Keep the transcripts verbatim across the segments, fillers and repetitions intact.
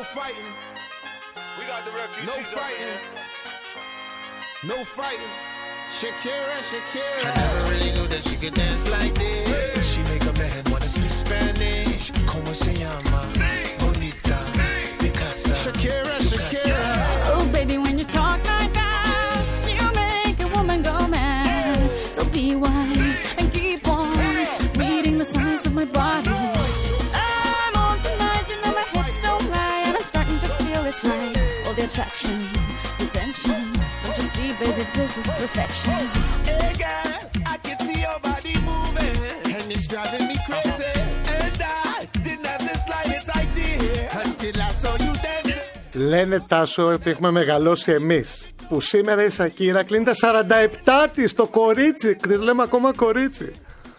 fighting. We got the refugees. No fighting. No fighting. Shakira, Shakira. I never really knew that she could dance like this. She make a man wanna speak Spanish. Como se llama? Bonita. Picasa. Shakira, Shakira. Oh baby, when you talk like that, you make a woman go mad. So be wise and keep on reading the signs of my body. I'm on tonight, you know my hips don't lie, and I'm starting to feel it's right. All the attraction, the tension. Don't you see, baby, this is perfection. Hey girl, I can see your body moving, and it's driving me crazy. And I didn't have the slightest idea until I saw you dancing. Λένε, Τάσο, ότι έχουμε μεγαλώσει εμείς, που σήμερα η Σακύρα κλείνει τα σαράντα επτά της, το κορίτσι. Τη λέμε ακόμα κορίτσι.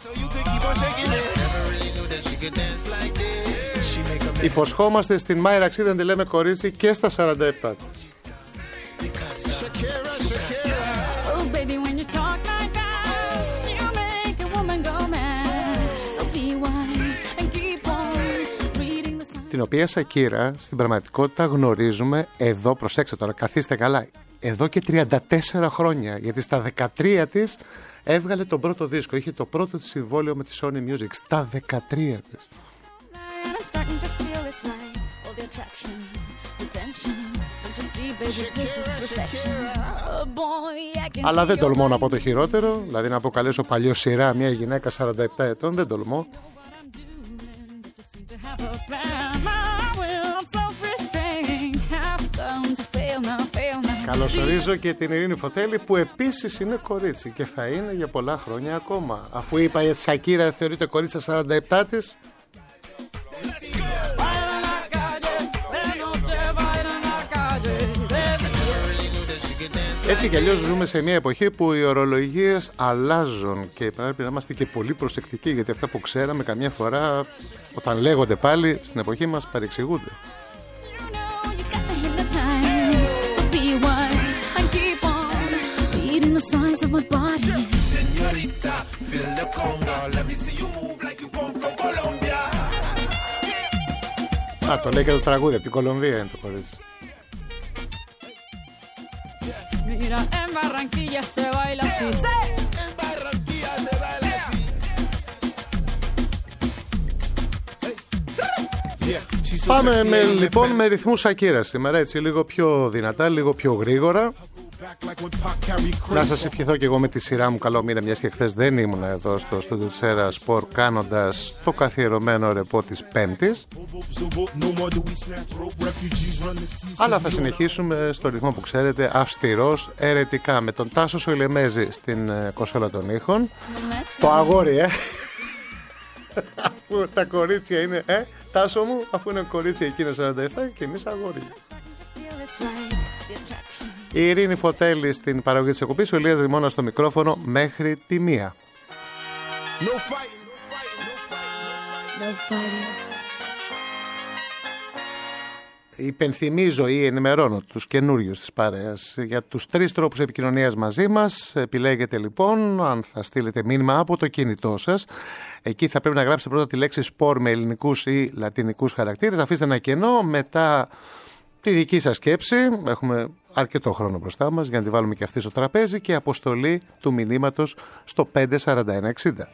Υποσχόμαστε στην Μάη Ραξίδη να τη λέμε κορίτσι και στα σαράντα επτά της. Την οποία Σακύρα στην πραγματικότητα γνωρίζουμε εδώ, προσέξτε τώρα, καθίστε καλά, εδώ και τριάντα τέσσερα χρόνια, γιατί στα δεκατρία της έβγαλε τον πρώτο δίσκο, είχε το πρώτο της συμβόλαιο με τη Sony Music, στα δεκατρία της. Αλλά δεν τολμώ να πω το χειρότερο, δηλαδή να αποκαλέσω παλιό σειρά μια γυναίκα σαράντα επτά ετών, δεν τολμώ. Καλωσορίζω και την Ειρήνη Φωτέλη, που επίσης είναι κορίτσι και θα είναι για πολλά χρόνια ακόμα. Αφού είπα η Σακύρα θεωρείται κορίτσι στα σαράντα επτά της. Έτσι κι αλλιώς ζούμε σε μια εποχή που οι ορολογίες αλλάζουν και πρέπει να είμαστε και πολύ προσεκτικοί, γιατί αυτά που ξέραμε καμιά φορά όταν λέγονται πάλι στην εποχή μας παρεξηγούνται. Α, το λέει και το τραγούδι, από την Κολομβία είναι το κορίτσι. Mira, en Barranquilla se baila así. En Barranquilla se baila así. Πάμε με, λοιπόν με ρυθμούς Σακύρα σήμερα, έτσι λίγο πιο δυνατά, λίγο πιο γρήγορα. Να σας ευχηθώ και εγώ με τη σειρά μου καλό μήνα, μιας και χθες δεν ήμουν εδώ στο στούντιο της Era Sport κάνοντας το καθιερωμένο ρεπό της Πέμπτης. Αλλά θα συνεχίσουμε στο ρυθμό που ξέρετε, αυστηρός, αιρετικά, με τον Τάσο Σοηλεμέζη στην κονσόλα των ήχων. Το αγόρι, ε! Αφού τα κορίτσια είναι, ε, Τάσο μου, αφού είναι κορίτσια εκείνα σαράντα επτά και εμείς αγόρια. Η Ειρήνη Φωτέλη στην παραγωγή της εκπομπής, ο Ηλίας Δημώνας στο μικρόφωνο μέχρι τη μία. No fighting, no fighting, no fighting. Υπενθυμίζω ή ενημερώνω τους καινούριους της παρέας για τους τρεις τρόπους επικοινωνίας μαζί μας. Επιλέγετε λοιπόν αν θα στείλετε μήνυμα από το κινητό σας. Εκεί θα πρέπει να γράψετε πρώτα τη λέξη σπορ με ελληνικούς ή λατινικούς χαρακτήρες. Αφήστε ένα κενό, μετά τη δική σας σκέψη. Έχουμε αρκετό χρόνο μπροστά μας για να τη βάλουμε και αυτή στο τραπέζι, και αποστολή του μηνύματος στο πέντε σαράντα ένα εξήντα.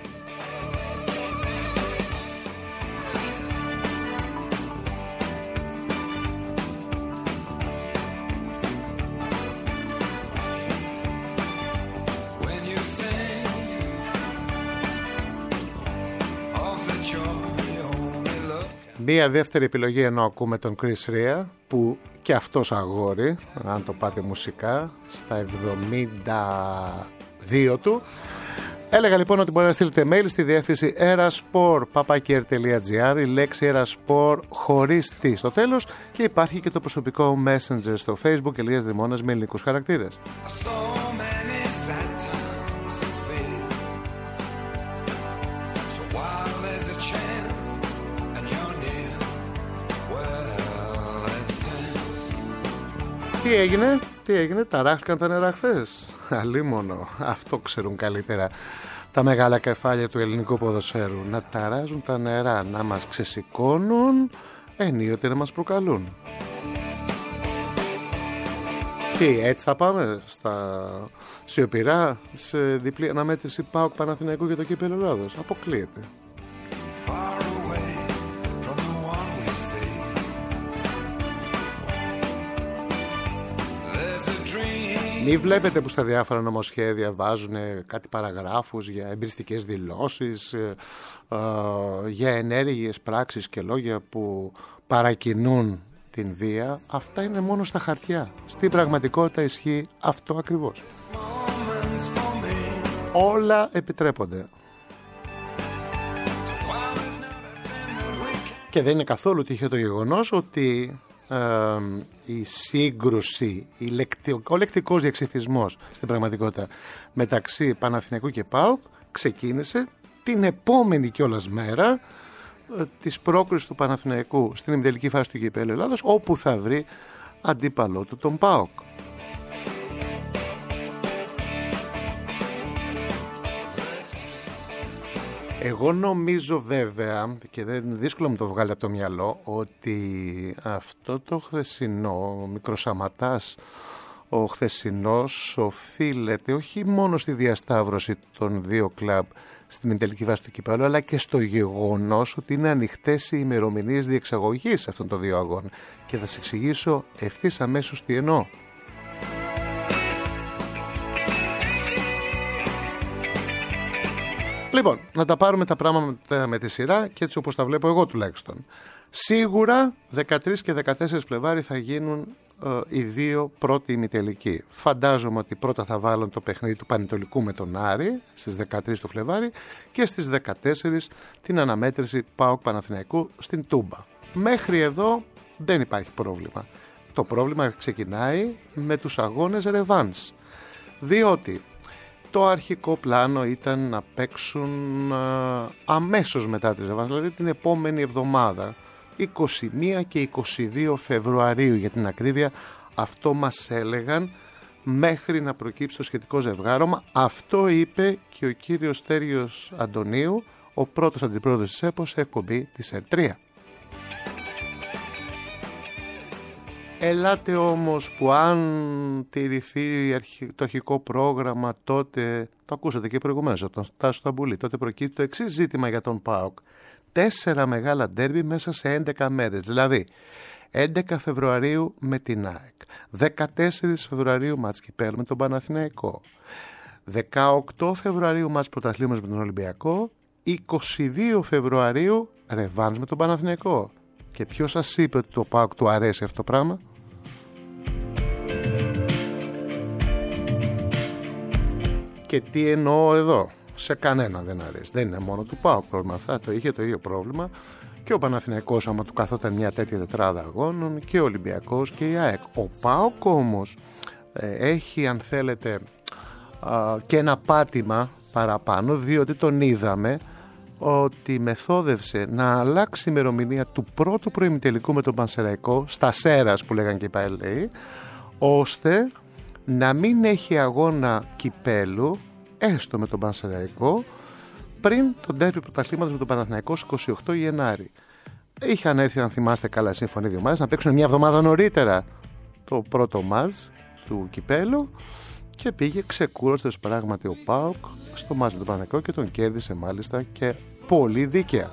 Μία δεύτερη επιλογή, ενώ ακούμε τον Chris Rea, που και αυτός αγόρι, αν το πάτε μουσικά, στα εβδομήντα δύο του. Έλεγα λοιπόν ότι μπορεί να στείλετε mail στη διεύθυνση eraspor παπάκι κέι αρ τελεία τζι άρ, η λέξη eraspor χωρίς τι στο τέλος, και υπάρχει και το προσωπικό messenger στο Facebook, Ηλίας Δημώνας με ελληνικούς χαρακτήρες. Τι έγινε, τι έγινε, ταράχτηκαν τα νερά χθες? Αλίμονο, αυτό ξέρουν καλύτερα τα μεγάλα κεφάλια του ελληνικού ποδοσφαίρου. Να ταράζουν τα νερά, να μας ξεσηκώνουν, ενίοτε να μας προκαλούν. Τι, έτσι θα πάμε στα σιωπηρά σε διπλή αναμέτρηση ΠΑΟΚ Παναθηναϊκού για το κύπελλο Ελλάδος? Αποκλείεται. Μη βλέπετε που στα διάφορα νομοσχέδια βάζουν κάτι παραγράφους για εμπειριστικές δηλώσεις, ε, ε, για ενέργειες πράξεις και λόγια που παρακινούν την βία. Αυτά είναι μόνο στα χαρτιά. Στην πραγματικότητα ισχύει αυτό ακριβώς. Όλα επιτρέπονται. Και δεν είναι καθόλου τυχαίο το γεγονός ότι ε, η σύγκρουση, η λεκτι, ο λεκτικός διαξυφισμός στην πραγματικότητα μεταξύ Παναθηναϊκού και ΠΑΟΚ ξεκίνησε την επόμενη κιόλας μέρα ε, της πρόκρισης του Παναθηναϊκού στην ημιτελική φάση του κυπέλλου Ελλάδος, όπου θα βρει αντίπαλό του τον ΠΑΟΚ. Εγώ νομίζω βέβαια, και δεν είναι δύσκολο να μου το βγάλει από το μυαλό, ότι αυτό το χθεσινό, ο μικροσαματάς, ο χθεσινός οφείλεται όχι μόνο στη διασταύρωση των δύο κλαμπ στην ημιτελική βάση του κυπέλλου, αλλά και στο γεγονός ότι είναι ανοιχτές οι ημερομηνίες διεξαγωγής αυτών των δύο αγώνων. Και θα σας εξηγήσω ευθύς αμέσως τι εννοώ. Λοιπόν, να τα πάρουμε τα πράγματα με τη σειρά και έτσι όπως τα βλέπω εγώ τουλάχιστον. Σίγουρα δεκατρείς και δεκατέσσερις Φλεβάρι θα γίνουν ε, οι δύο πρώτοι ημιτελικοί. Φαντάζομαι ότι πρώτα θα βάλουν το παιχνίδι του Πανετολικού με τον Άρη στις δεκατρείς του Φλεβάρι και στις δεκατέσσερις την αναμέτρηση ΠΑΟΚ Παναθηναϊκού στην Τούμπα. Μέχρι εδώ δεν υπάρχει πρόβλημα. Το πρόβλημα ξεκινάει με τους αγώνες ρεβάνς. Διότι το αρχικό πλάνο ήταν να παίξουν α, αμέσως μετά τις ρεβάνς, δηλαδή την επόμενη εβδομάδα, είκοσι μία και είκοσι δύο Φεβρουαρίου για την ακρίβεια. Αυτό μας έλεγαν μέχρι να προκύψει το σχετικό ζευγάρωμα. Αυτό είπε και ο κύριος Στέριος Αντωνίου, ο πρώτος αντιπρόεδρος της ΕΠΟ σε εκπομπή της ΕΡ τρία. Ελάτε όμως που αν τηρηθεί το αρχικό πρόγραμμα, τότε, το ακούσατε και προηγουμένως από τον Τάσο Ταμπουλή, τότε προκύπτει το εξής ζήτημα για τον ΠΑΟΚ. Τέσσερα μεγάλα ντέρμπι μέσα σε έντεκα μέρες, δηλαδή έντεκα Φεβρουαρίου με την ΑΕΚ, δεκατέσσερις Φεβρουαρίου μάτς κυπέλλου με τον Παναθηναϊκό, δεκαοκτώ Φεβρουαρίου μάτς πρωταθλήματος με τον Ολυμπιακό, είκοσι δύο Φεβρουαρίου ρεβάνς με τον Παναθηναϊκό. Και ποιος σας είπε ότι το ΠΑΟΚ του αρέσει αυτό το πράγμα? Και τι εννοώ εδώ? Σε κανένα δεν αρέσει. Δεν είναι μόνο του ΠΑΟΚ πρόβλημα. Θα το είχε το ίδιο πρόβλημα και ο Παναθηναϊκός άμα του καθόταν μια τέτοια τετράδα αγώνων, και ο Ολυμπιακός και η ΑΕΚ. Ο ΠΑΟΚ όμως ε, έχει, αν θέλετε, α, και ένα πάτημα παραπάνω, διότι τον είδαμε ότι μεθόδευσε να αλλάξει η ημερομηνία του πρώτου προημιτελικού με τον Πανσεραϊκό στα Σέρας που λέγαν και οι Παελαίοι, ώστε να μην έχει αγώνα κυπέλου έστω με τον Πανσεραϊκό πριν τον ντέρμπι πρωταθλήματος με τον Παναθηναϊκό στις είκοσι οκτώ Γενάρη. Είχαν έρθει, αν θυμάστε καλά, σύμφωνοι δύο ομάδες να παίξουν μια εβδομάδα νωρίτερα το πρώτο μάτς του κυπέλου και πήγε ξεκούραστος πράγματι ο ΠΑΟΚ στο μάτς με τον Παναθηναϊκό και τον κέρδισε μάλιστα και πολύ δίκαια.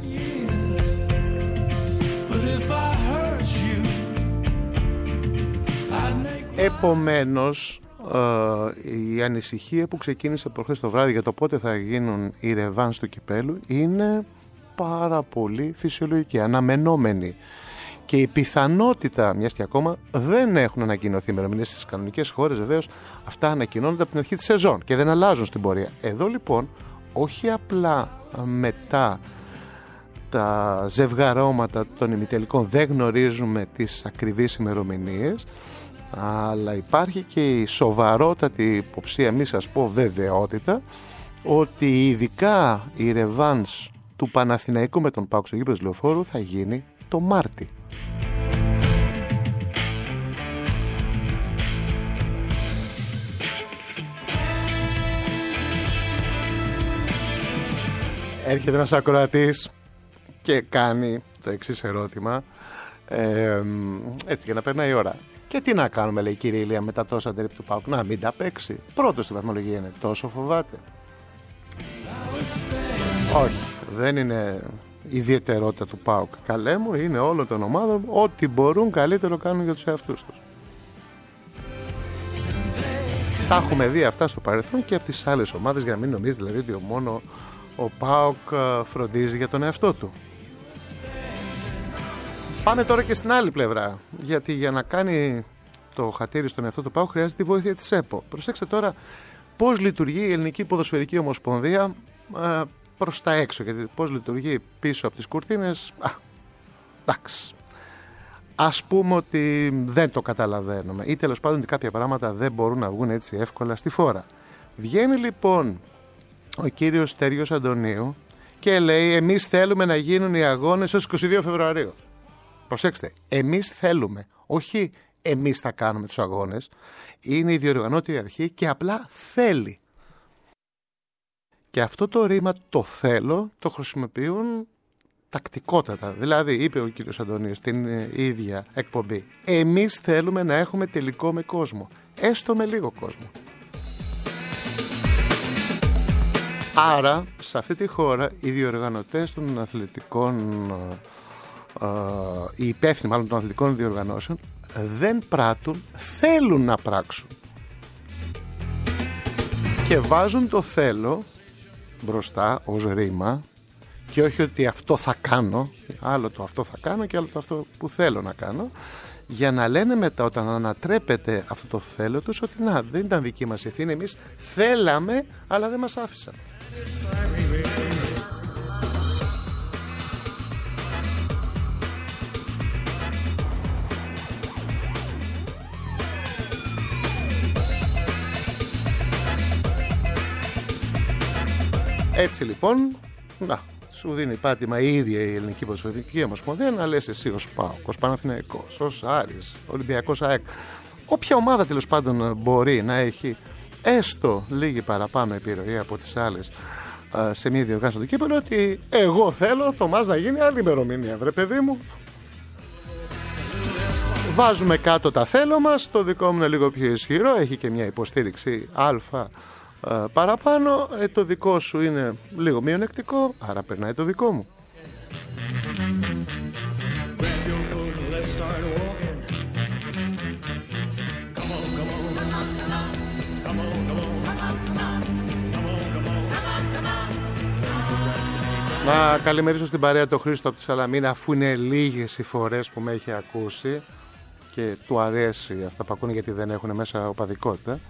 Επομένως, ε, η ανησυχία που ξεκίνησε προχθές το βράδυ για το πότε θα γίνουν οι ρεβάνς του κυπέλου είναι πάρα πολύ φυσιολογική, αναμενόμενη. Και η πιθανότητα, μιας και ακόμα δεν έχουν ανακοινωθεί ημερομηνίες στις κανονικές χώρες, βεβαίως αυτά ανακοινώνονται από την αρχή της σεζόν και δεν αλλάζουν στην πορεία. Εδώ λοιπόν, όχι απλά μετά τα ζευγαρώματα των ημιτελικών δεν γνωρίζουμε τις ακριβείς ημερομηνίες, αλλά υπάρχει και η σοβαρότατη υποψία, μη σας πω βεβαιότητα, ότι ειδικά η ρεβάνς του Παναθηναϊκού με τον ΠΑΟΚ στο γήπεδο Λεωφόρου θα γίνει το Μάρτι. Έρχεται ένας ακροατής και κάνει το εξής ερώτημα, ε, έτσι για να περνάει η ώρα. Και τι να κάνουμε, λέει η κυρία Ηλία, με τα τόσα ντερ του ΠΑΟΚ? Να μην τα παίξει. Πρώτος στη βαθμολογία είναι. Τόσο φοβάται? Όχι, δεν είναι ιδιαιτερότητα του ΠΑΟΚ. Καλέ μου, είναι όλων των ομάδων. Ό,τι μπορούν καλύτερο κάνουν για τους εαυτούς τους. Τα έχουμε δει αυτά στο παρελθόν και από τις άλλες ομάδες, για να μην νομίζει δηλαδή ότι μόνο ο ΠΑΟΚ φροντίζει για τον εαυτό του. Πάμε τώρα και στην άλλη πλευρά, γιατί για να κάνει το χατήρι στον εαυτό του ΠΑΟΚ χρειάζεται τη βοήθεια της ΕΠΟ. Προσέξτε τώρα πώς λειτουργεί η Ελληνική Ποδοσφαιρική Ομοσπονδία ε, προς τα έξω, γιατί πώς λειτουργεί πίσω από τις κουρτίνες, α, εντάξει. Ας πούμε ότι δεν το καταλαβαίνουμε ή τέλος πάντων ότι κάποια πράγματα δεν μπορούν να βγουν έτσι εύκολα στη φόρα. Βγαίνει λοιπόν ο κύριος Στέργιος Αντωνίου και λέει εμείς θέλουμε να γίνουν οι αγώνες ως είκοσι δύο Φεβρουαρίου. Προσέξτε, εμείς θέλουμε, όχι εμείς θα κάνουμε τους αγώνες, είναι η διοργανώτρια αρχή και απλά θέλει. Και αυτό το ρήμα το θέλω το χρησιμοποιούν τακτικότατα. Δηλαδή είπε ο κύριος Αντωνίου στην ίδια εκπομπή, εμείς θέλουμε να έχουμε τελικό με κόσμο, έστω με λίγο κόσμο. Άρα σε αυτή τη χώρα οι διοργανωτές των αθλητικών, οι υπεύθυνοι μάλλον των αθλητικών διοργανώσεων δεν πράττουν, θέλουν να πράξουν και βάζουν το θέλω μπροστά ως ρήμα και όχι ότι αυτό θα κάνω, άλλο το αυτό θα κάνω και άλλο το αυτό που θέλω να κάνω, για να λένε μετά όταν ανατρέπεται αυτό το θέλω τους ότι να, δεν ήταν δική μας ευθύνη, εμείς θέλαμε αλλά δεν μας άφησαν. Έτσι λοιπόν, να, σου δίνει πάτημα η ίδια η Ελληνική Ποδοσφαιρική Ομοσπονδία να λες εσύ ως ΠΑΟΚ, ως Παναθηναϊκός, ως Άρης, Ολυμπιακός ΑΕΚ. Όποια ομάδα τέλος πάντων μπορεί να έχει έστω λίγη παραπάνω επιρροή από τις άλλες σε μια διοργάνωση του κύπελλου, ότι εγώ θέλω το μας να γίνει άλλη ημερομηνία, βρε παιδί μου. Βάζουμε κάτω τα θέλω μας, το δικό μου είναι λίγο πιο ισχυρό, έχει και μια υποστήριξη α Uh, παραπάνω, ε, το δικό σου είναι λίγο μειονεκτικό, άρα περνάει το δικό μου. Να καλημερίσω στην παρέα το Χρήστο από τη Σαλαμίνα, αφού είναι λίγες οι φορές που με έχει ακούσει και του αρέσει αυτά που ακούνε γιατί δεν έχουν μέσα οπαδικότητα.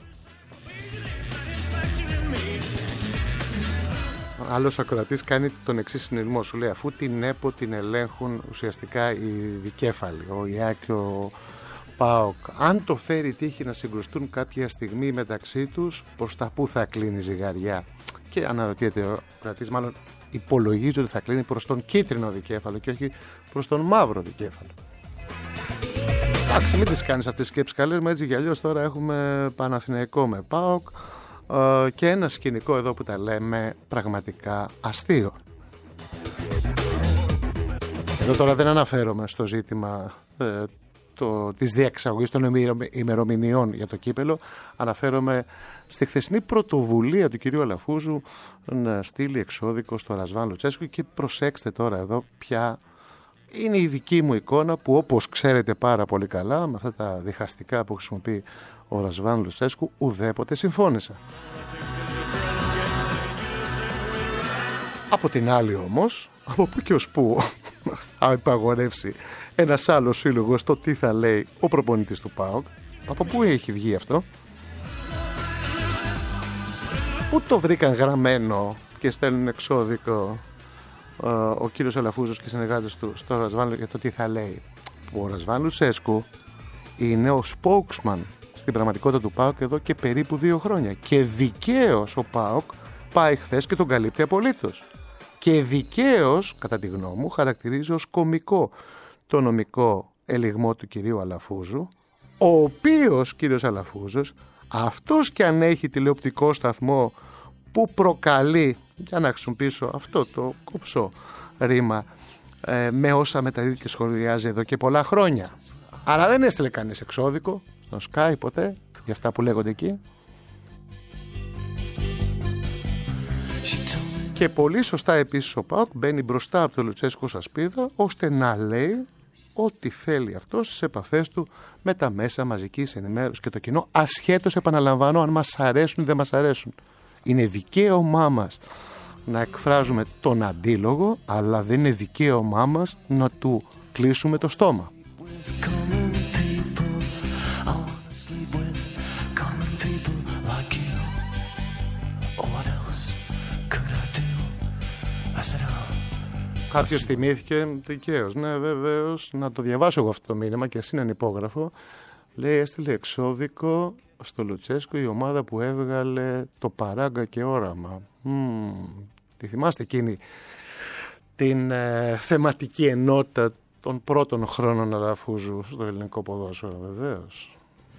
Άλλος ακροατής κάνει τον εξής συνειρμό, σου λέει αφού την ΕΠΟ την ελέγχουν ουσιαστικά οι δικέφαλοι, ο ΙΑ και ο ΠΑΟΚ, αν το φέρει τύχη να συγκρουστούν κάποια στιγμή μεταξύ τους, προς τα πού θα κλείνει η ζυγαριά? Και αναρωτιέται ο ακροατής, μάλλον υπολογίζει ότι θα κλείνει προς τον κίτρινο δικέφαλο και όχι προς τον μαύρο δικέφαλο. Εντάξει, μην τις κάνεις αυτές τις σκέψεις καλές, μα έτσι κι αλλιώς τώρα έχουμε Παναθηναϊκό με ΠΑΟΚ και ένα σκηνικό εδώ που τα λέμε πραγματικά αστείο. Εδώ τώρα δεν αναφέρομαι στο ζήτημα ε, το, της διεξαγωγής των ημερομηνιών για το κύπελλο, αναφέρομαι στη χθεσινή πρωτοβουλία του κυρίου Αλαφούζου να στείλει εξώδικο στο Ρασβάν Λουτσέσκου και προσέξτε τώρα εδώ ποια είναι η δική μου εικόνα που όπως ξέρετε πάρα πολύ καλά με αυτά τα διχαστικά που χρησιμοποιεί ο Ρασβάν Λουτσέσκου ουδέποτε συμφώνησα. Από την άλλη όμως, από πού και ως πού θα υπαγορεύσει ένας άλλος σύλλογος το τι θα λέει ο προπονητής του ΠΑΟΚ, από πού έχει βγει αυτό? Πού το βρήκαν γραμμένο και στέλνουν εξώδικο ο κύριος Αλαφούζος και οι συνεργάτες του στο Ρασβάν για το τι θα λέει? Ο Ρασβάν Λουτσέσκου είναι ο spokesman στην πραγματικότητα του ΠΑΟΚ εδώ και περίπου δύο χρόνια και δικαίως ο ΠΑΟΚ πάει χθες και τον καλύπτει απολύτως και δικαίως κατά τη γνώμη μου χαρακτηρίζει ως κωμικό το νομικό ελιγμό του κυρίου Αλαφούζου, ο οποίος κύριος Αλαφούζος, αυτός και αν έχει τηλεοπτικό σταθμό που προκαλεί, για να χρησιμοποιήσω αυτό το κόψω ρήμα, ε, με όσα μεταδίδει και σχολιάζει εδώ και πολλά χρόνια. Αλλά δεν έστειλε κανείς εξώδικο στο Sky ποτέ για αυτά που λέγονται εκεί. Και πολύ σωστά επίσης ο ΠΑΟΚ μπαίνει μπροστά από τον Λουτσέσκου σαν σπίδα, ώστε να λέει ό,τι θέλει αυτό στις επαφές του με τα μέσα μαζικής ενημέρωσης και το κοινό, ασχέτως, επαναλαμβάνω, αν μας αρέσουν ή δεν μας αρέσουν. Είναι δικαίωμά μας να εκφράζουμε τον αντίλογο, αλλά δεν είναι δικαίωμά μας να του κλείσουμε το στόμα. Κάποιος θυμήθηκε, δικαίως, ναι βεβαίως, να το διαβάσω εγώ αυτό το μήνυμα και ας είναι ανυπόγραφο. Λέει, έστειλε εξώδικο στο Λουτσέσκου η ομάδα που έβγαλε το Παράγκα και Όραμα. Mm, τη θυμάστε εκείνη την ε, θεματική ενότητα των πρώτων χρόνων Αλαφούζου στο ελληνικό ποδόσφαιρο, βεβαίως.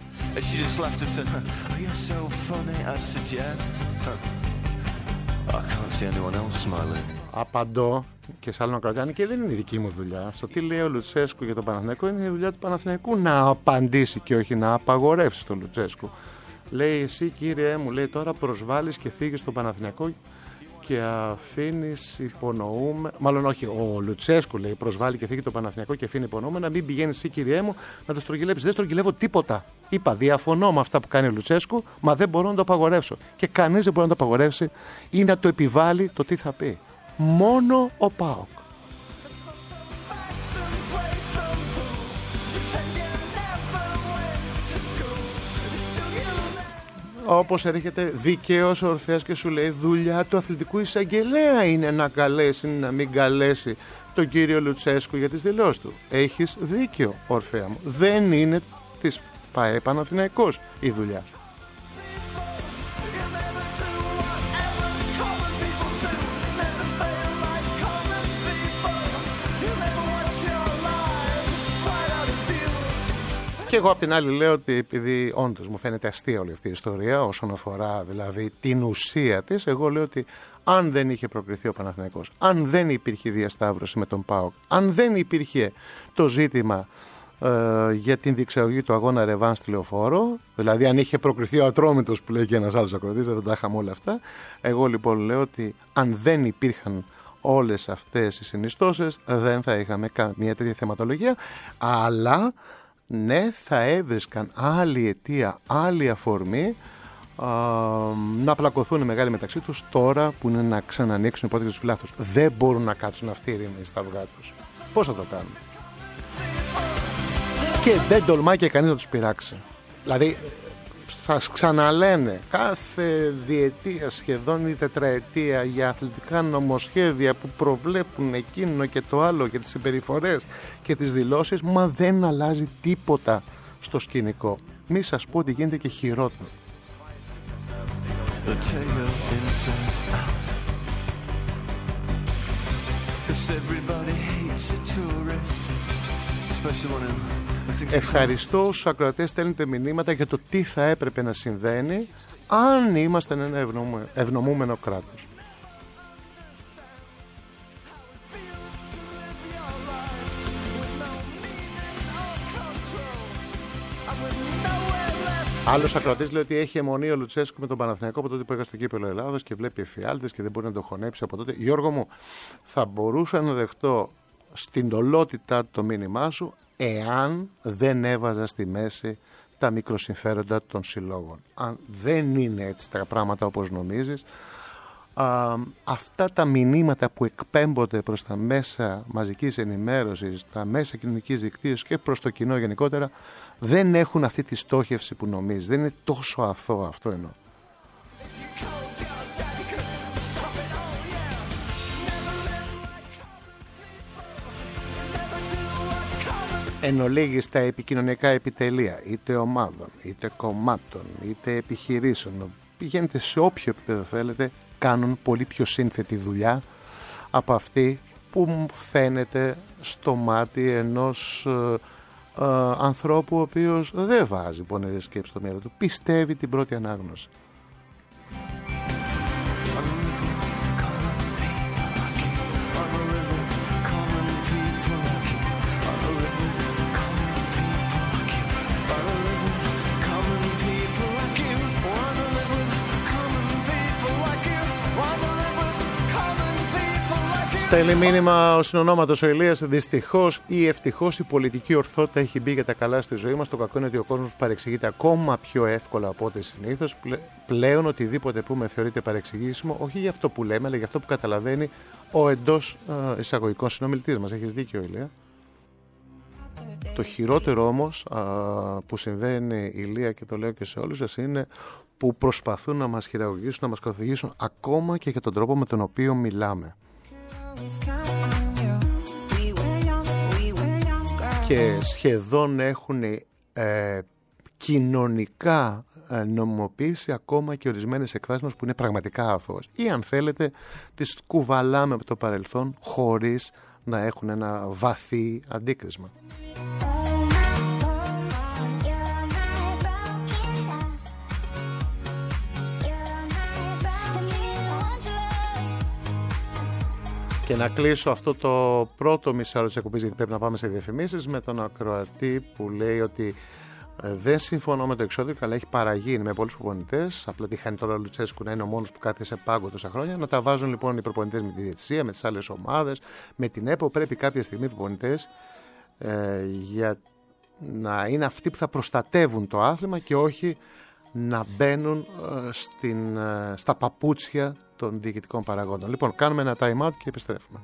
Απαντώ και σε άλλον ακροατή, και δεν είναι η δική μου δουλειά. Στο τι λέει ο Λουτσέσκου για τον Παναθηναϊκό είναι η δουλειά του Παναθηναϊκού να απαντήσει και όχι να απαγορεύσει τον Λουτσέσκου. Λέει, εσύ κύριε μου, λέει, τώρα προσβάλλεις και φύγεις στον Παναθηναϊκό και αφήνεις υπονοούμε. Μάλλον όχι, ο Λουτσέσκου λέει, προσβάλλει και φύγει τον Παναθηναϊκό και αφήνει υπονοούμε να μην πηγαίνεις εσύ κύριε μου να το στρογγυλεύεις. Δεν στρογγυλεύω τίποτα. Είπα, διαφωνώ με αυτά που κάνει ο Λουτσέσκου, μα δεν μπορώ να το απαγορεύσω. Και κανείς δεν μπορεί να το απαγορεύσει ή να το επιβάλλει το τι θα πει. Μόνο ο ΠΑΟΚ. Όπως έρχεται δικαίως ο Ορφέας και σου λέει, δουλειά του αθλητικού εισαγγελέα είναι να καλέσει ή να μην καλέσει τον κύριο Λουτσέσκου για τις δηλώσεις του. Έχεις δίκιο, Ορφέα μου. Δεν είναι της ΠΑΕ Παναθηναϊκός η δουλειά. Και εγώ απ' την άλλη λέω ότι επειδή όντως μου φαίνεται αστεία όλη αυτή η ιστορία όσον αφορά δηλαδή την ουσία της, εγώ λέω ότι αν δεν είχε προκριθεί ο Παναθηναϊκός, αν δεν υπήρχε διασταύρωση με τον ΠΑΟΚ, αν δεν υπήρχε το ζήτημα ε, για την διεξαγωγή του αγώνα ρεβάν στη Λεωφόρο, δηλαδή αν είχε προκριθεί ο Ατρόμητος που λέει και ένας άλλος ακροτής, δεν τα είχαμε όλα αυτά, εγώ λοιπόν λέω ότι αν δεν υπήρχαν όλες αυτές οι συνιστώσεις δεν θα είχαμε καμία τέτοια θεματολογία, αλλά ναι, θα έβρισκαν άλλη αιτία, άλλη αφορμή α, να πλακωθούν οι μεγάλοι μεταξύ τους τώρα που είναι να ξανανοίξουν οι πόρτες τους φιλάθλους. Δεν μπορούν να κάτσουν αυτοί οι ρήμοι στα αυγά τους. Πώς θα το κάνουν? Και δεν τολμάει και κανείς να τους πειράξει. Δηλαδή, σας ξαναλένε κάθε διετία σχεδόν ή τετραετία για αθλητικά νομοσχέδια που προβλέπουν εκείνο και το άλλο και τις συμπεριφορές και τις δηλώσεις, μα δεν αλλάζει τίποτα στο σκηνικό. Μη σας πω ότι γίνεται και χειρότερο. Ευχαριστώ όσους ακροατές στέλνετε μηνύματα για το τι θα έπρεπε να συμβαίνει αν είμαστε ένα ευνομούμενο κράτος. Άλλος ακροατής λέει ότι έχει αιμονή ο Λουτσέσκου με τον Παναθηναϊκό από τότε που έκανε στο κύπελλο Ελλάδος και βλέπει εφιάλτες και δεν μπορεί να το χωνέψει από τότε. Γιώργο μου, θα μπορούσα να δεχτώ στην ολότητά το μήνυμά σου εάν δεν έβαζα στη μέση τα μικροσυμφέροντα των συλλόγων. Αν δεν είναι έτσι τα πράγματα όπως νομίζεις, α, αυτά τα μηνύματα που εκπέμπονται προς τα μέσα μαζικής ενημέρωσης, τα μέσα κοινωνικής δικτύωσης και προς το κοινό γενικότερα, δεν έχουν αυτή τη στόχευση που νομίζεις. Δεν είναι τόσο αθώο αυτό εννοώ. Εν ολίγης τα επικοινωνιακά επιτελεία, είτε ομάδων, είτε κομμάτων, είτε επιχειρήσεων, πηγαίνετε σε όποιο επίπεδο θέλετε, κάνουν πολύ πιο σύνθετη δουλειά από αυτή που μου φαίνεται στο μάτι ενός ε, ε, ανθρώπου ο οποίος δεν βάζει πονηρές σκέψεις στο μυαλό του, πιστεύει την πρώτη ανάγνωση. Στέλνει μήνυμα ο συνονόματος ο Ηλίας. Δυστυχώς ή ευτυχώς η πολιτική ορθότητα έχει μπει για τα καλά στη ζωή μας. Το κακό είναι ότι ο κόσμος παρεξηγείται ακόμα πιο εύκολα από ό,τι συνήθως. Πλέον οτιδήποτε πούμε θεωρείται παρεξηγήσιμο, όχι για αυτό που λέμε, αλλά για αυτό που καταλαβαίνει ο εντός εισαγωγικών συνομιλητής μας. Έχεις δίκιο, Ηλία. Το χειρότερο όμως α, που συμβαίνει, Ηλία, και το λέω και σε όλους σας, είναι που προσπαθούν να μας χειραγωγήσουν, να μας καθοδηγήσουν ακόμα και για τον τρόπο με τον οποίο μιλάμε. Και σχεδόν έχουν ε, κοινωνικά ε, νομιμοποιήσει ακόμα και ορισμένες εκφράσεις μας που είναι πραγματικά αθώες. Ή αν θέλετε τις κουβαλάμε από το παρελθόν χωρίς να έχουν ένα βαθύ αντίκρισμα. Και να κλείσω αυτό το πρώτο μισάρο της εκπομπής, γιατί πρέπει να πάμε σε διαφημίσεις, με τον ακροατή που λέει ότι ε, δεν συμφωνώ με το εξώδικο, αλλά έχει παραγίνει με πολλούς προπονητές. Απλά τη χάνει τώρα ο Λουτσέσκου να είναι ο μόνος που κάθεται σε πάγκο τόσα χρόνια. Να τα βάζουν λοιπόν οι προπονητές με τη διαιτησία, με τις άλλες ομάδες, με την ΕΠΟ. Πρέπει κάποια στιγμή οι προπονητές ε, για να είναι αυτοί που θα προστατεύουν το άθλημα και όχι να μπαίνουν ε, στην, ε, στα παπούτσια των διοικητικών παραγόντων. Λοιπόν, κάνουμε ένα time out και επιστρέφουμε.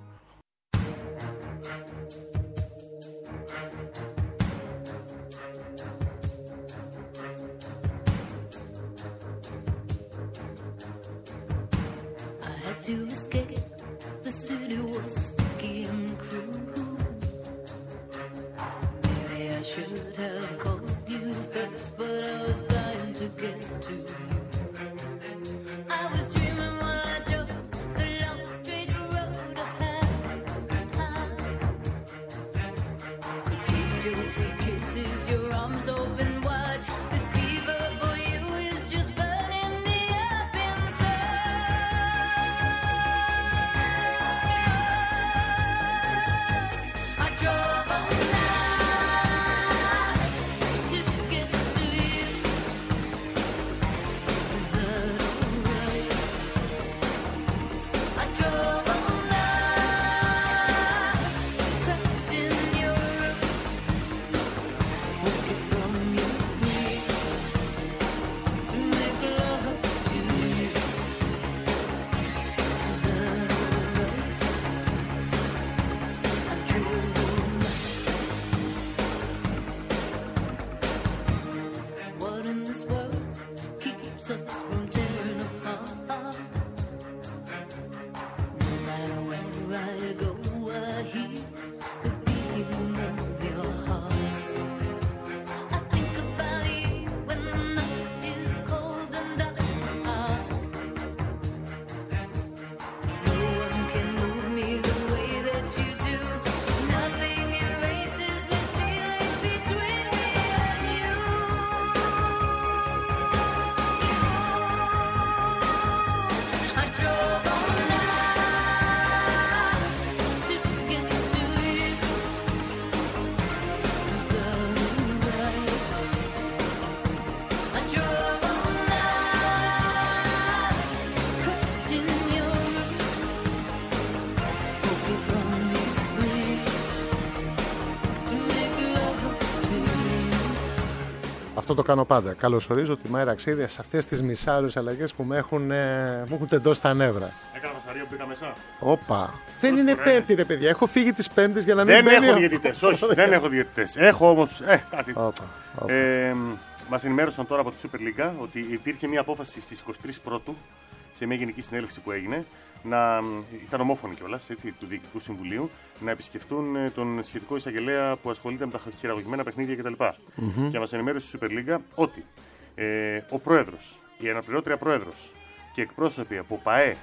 Αυτό το κάνω πάντα. Καλωσορίζω τη Μάη Ραξίδια σε αυτές τις μισάωρες αλλαγές που με έχουν, ε, μου έχουν τεντώσει τα νεύρα. Έκανα βασαρία που μπήκα μέσα. Όπα. Δεν είναι Πέμπτη, ρε παιδιά. Έχω φύγει τις Πέμπτες για να μην Δεν μπαίνει... έχω διαιτητές. Όχι, δεν έχω διαιτητές. Έχω όμως. Ε, κάτι. Όπα, όπα. Ε, μας ενημέρωσαν τώρα από τη Super League ότι υπήρχε μια απόφαση στις εικοστή τρίτη Πρώτου σε μια γενική συνέλευση που έγινε. Να, ήταν ομόφωνοι κιόλας του Διοικητικού Συμβουλίου, να επισκεφτούν τον σχετικό εισαγγελέα που ασχολείται με τα χειραγωγημένα παιχνίδια κτλ. Mm-hmm. Και μας ενημέρωσε η Super League ότι ε, ο πρόεδρος, η αναπληρώτρια πρόεδρος και εκπρόσωποι από ΠΑΕ,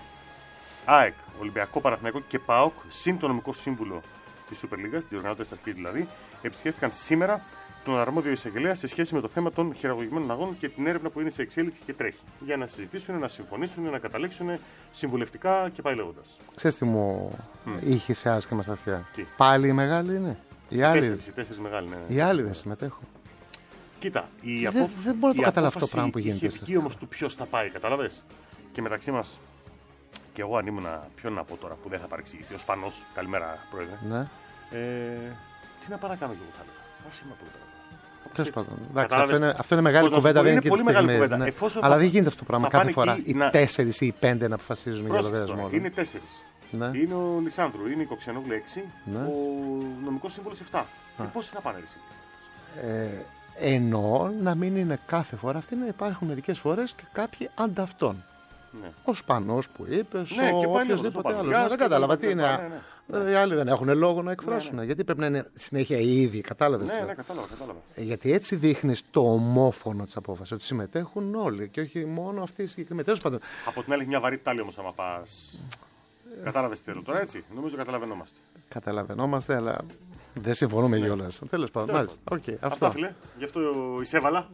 ΑΕΚ, Ολυμπιακό, Παναθηναϊκό και ΠΑΟΚ, συν το νομικό σύμβουλο της Super League, της διοργανώτριας αρχής δηλαδή, επισκέφθηκαν σήμερα τον αρμόδιο εισαγγελέα σε σχέση με το θέμα των χειραγωγημένων αγώνων και την έρευνα που είναι σε εξέλιξη και τρέχει. Για να συζητήσουν, να συμφωνήσουν, να καταλήξουν συμβουλευτικά και πάει λέγοντας. Ξέρεις τι μου mm. είχε σε άσχημα στα αυτιά. Τι? Πάλι η μεγάλη είναι. Οι άλλοι... Τέσσερις, οι τέσσερις μεγάλοι, ναι. Οι άλλοι δεν συμμετέχουν. Κοίτα, η απο... δεν, δεν μπορώ να το καταλάβω αυτό το πράγμα που γίνεται. Είχε βγει όμως του ποιος θα πάει, κατάλαβες. Και μεταξύ μας, Και εγώ αν ήμουν, ποιο να πω τώρα που δεν θα παρεξηγηθεί, ο Σπανός, καλημέρα πρόεδρε. Ναι. Ε, τι να πάω να κάνω κι εγώ θα λέω. Ας είμαι από εδώ πέρα. Τέλος πάντων. Εντάξει, αυτό, είναι, αυτό είναι μεγάλη κουβέντα, δεν είναι και πολύ μεγάλη κουβέντα. Ναι. Αλλά δεν γίνεται αυτό το πράγμα κάθε φορά. Οι να... τέσσερις ή οι πέντε να αποφασίζουν για λογαριασμό. Είναι τέσσερις. Ναι. Είναι ο Λισάνδρου, είναι η Κοξιανόγλου έξι, ναι. Ο νομικός σύμβολος επτά. Και πώς να πάνε εσύ. Ε, εννοώ να μην είναι κάθε φορά αυτή, να υπάρχουν μερικές φορές και κάποιοι ανταυτόν. Ναι. Ο Σπανός που είπες, ναι, ο οποιοσδήποτε άλλος. Ναι, δεν κατάλαβα τι είναι. Ναι, ναι. Οι άλλοι δεν έχουν λόγο να εκφράσουν. Ναι, ναι. Γιατί πρέπει να είναι συνέχεια οι ίδιοι, κατάλαβες. Ναι, ναι, κατάλαβα, κατάλαβα. Γιατί έτσι δείχνεις το ομόφωνο της απόφασης, ότι συμμετέχουν όλοι και όχι μόνο αυτοί οι συγκεκριμένοι. Από την άλλη, μια βαρύ τάλη όμως, άμα πας. Κατάλαβες τι θέλω τώρα, έτσι. Νομίζω καταλαβαίνόμαστε. Καταλαβαίνόμαστε, αλλά δεν συμφωνούμε ναι. κιόλας. Τέλος πάντων. Μάλιστα. Okay, αυτό φίλε. Γι' αυτό εισέβαλα.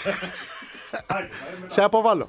Σε αποβάλλω.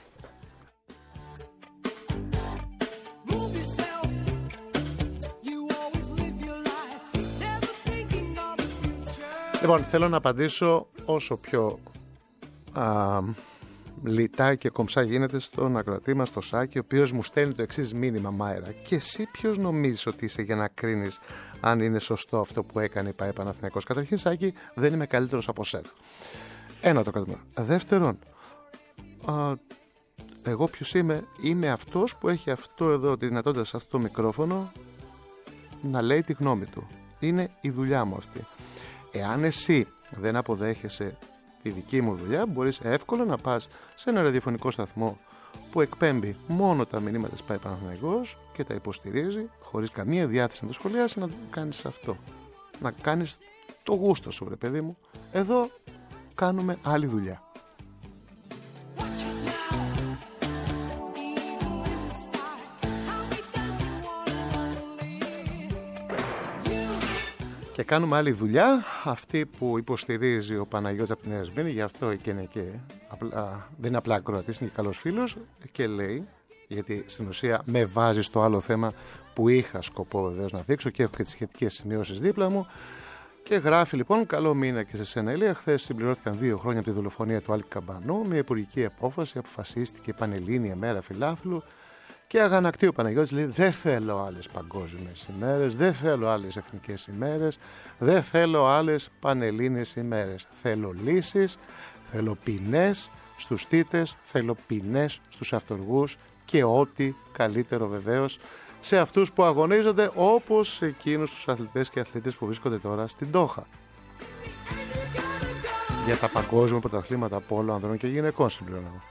Λοιπόν, θέλω να απαντήσω όσο πιο α, λιτά και κομψά γίνεται στον ακροατή μας, στο Σάκη, ο οποίος μου στέλνει το εξής μήνυμα, Μάιρα. Και εσύ ποιος νομίζεις ότι είσαι για να κρίνεις αν είναι σωστό αυτό που έκανε η ΠΑΕ Παναθηναϊκός? Καταρχήν, Σάκη, δεν είμαι καλύτερος από σένα. Ένα το κρατήμα. Δεύτερον, α, εγώ ποιος είμαι? Είμαι αυτός που έχει αυτό εδώ, τη δυνατότητα σε αυτό το μικρόφωνο να λέει τη γνώμη του. Είναι η δουλειά μου αυτή. Εάν εσύ δεν αποδέχεσαι τη δική μου δουλειά, μπορείς εύκολα να πας σε ένα ραδιοφωνικό σταθμό που εκπέμπει μόνο τα μηνύματα της ΠΑΕ Παναθηναϊκός και τα υποστηρίζει χωρίς καμία διάθεση να το σχολιάσει, να κάνεις αυτό. Να κάνεις το γούστο σου, βρε παιδί μου. Εδώ κάνουμε άλλη δουλειά. Και κάνουμε άλλη δουλειά, αυτή που υποστηρίζει ο Παναγιώτης από τη Νέα Σμύρνη, γι' αυτό και είναι και απλά, δεν είναι απλά ακροατής, είναι και καλός φίλος, και λέει, γιατί στην ουσία με βάζει στο άλλο θέμα που είχα σκοπό βεβαίως να δείξω και έχω και τις σχετικές σημειώσεις δίπλα μου, και γράφει λοιπόν: καλό μήνα και σε σένα, Ηλία. Χθες συμπληρώθηκαν δύο χρόνια από τη δολοφονία του Άλκη Καμπανού. Με υπουργική απόφαση αποφασίστηκε η Πανελλήνια μέρα φιλάθλου. Και αγανακτεί ο Παναγιώτης, λέει: δεν θέλω άλλες παγκόσμιες ημέρες, δεν θέλω άλλες εθνικές ημέρες, δεν θέλω άλλες πανελλήνιες ημέρες. Θέλω λύσεις, θέλω ποινές στους θύτες, θέλω ποινές στους αυτοργούς και ό,τι καλύτερο βεβαίως σε αυτούς που αγωνίζονται, όπως εκείνους τους αθλητές και αθλητές που βρίσκονται τώρα στην Ντόχα για τα παγκόσμια πρωταθλήματα πόλο ανδρών και γυναικών, συμπληρώνω.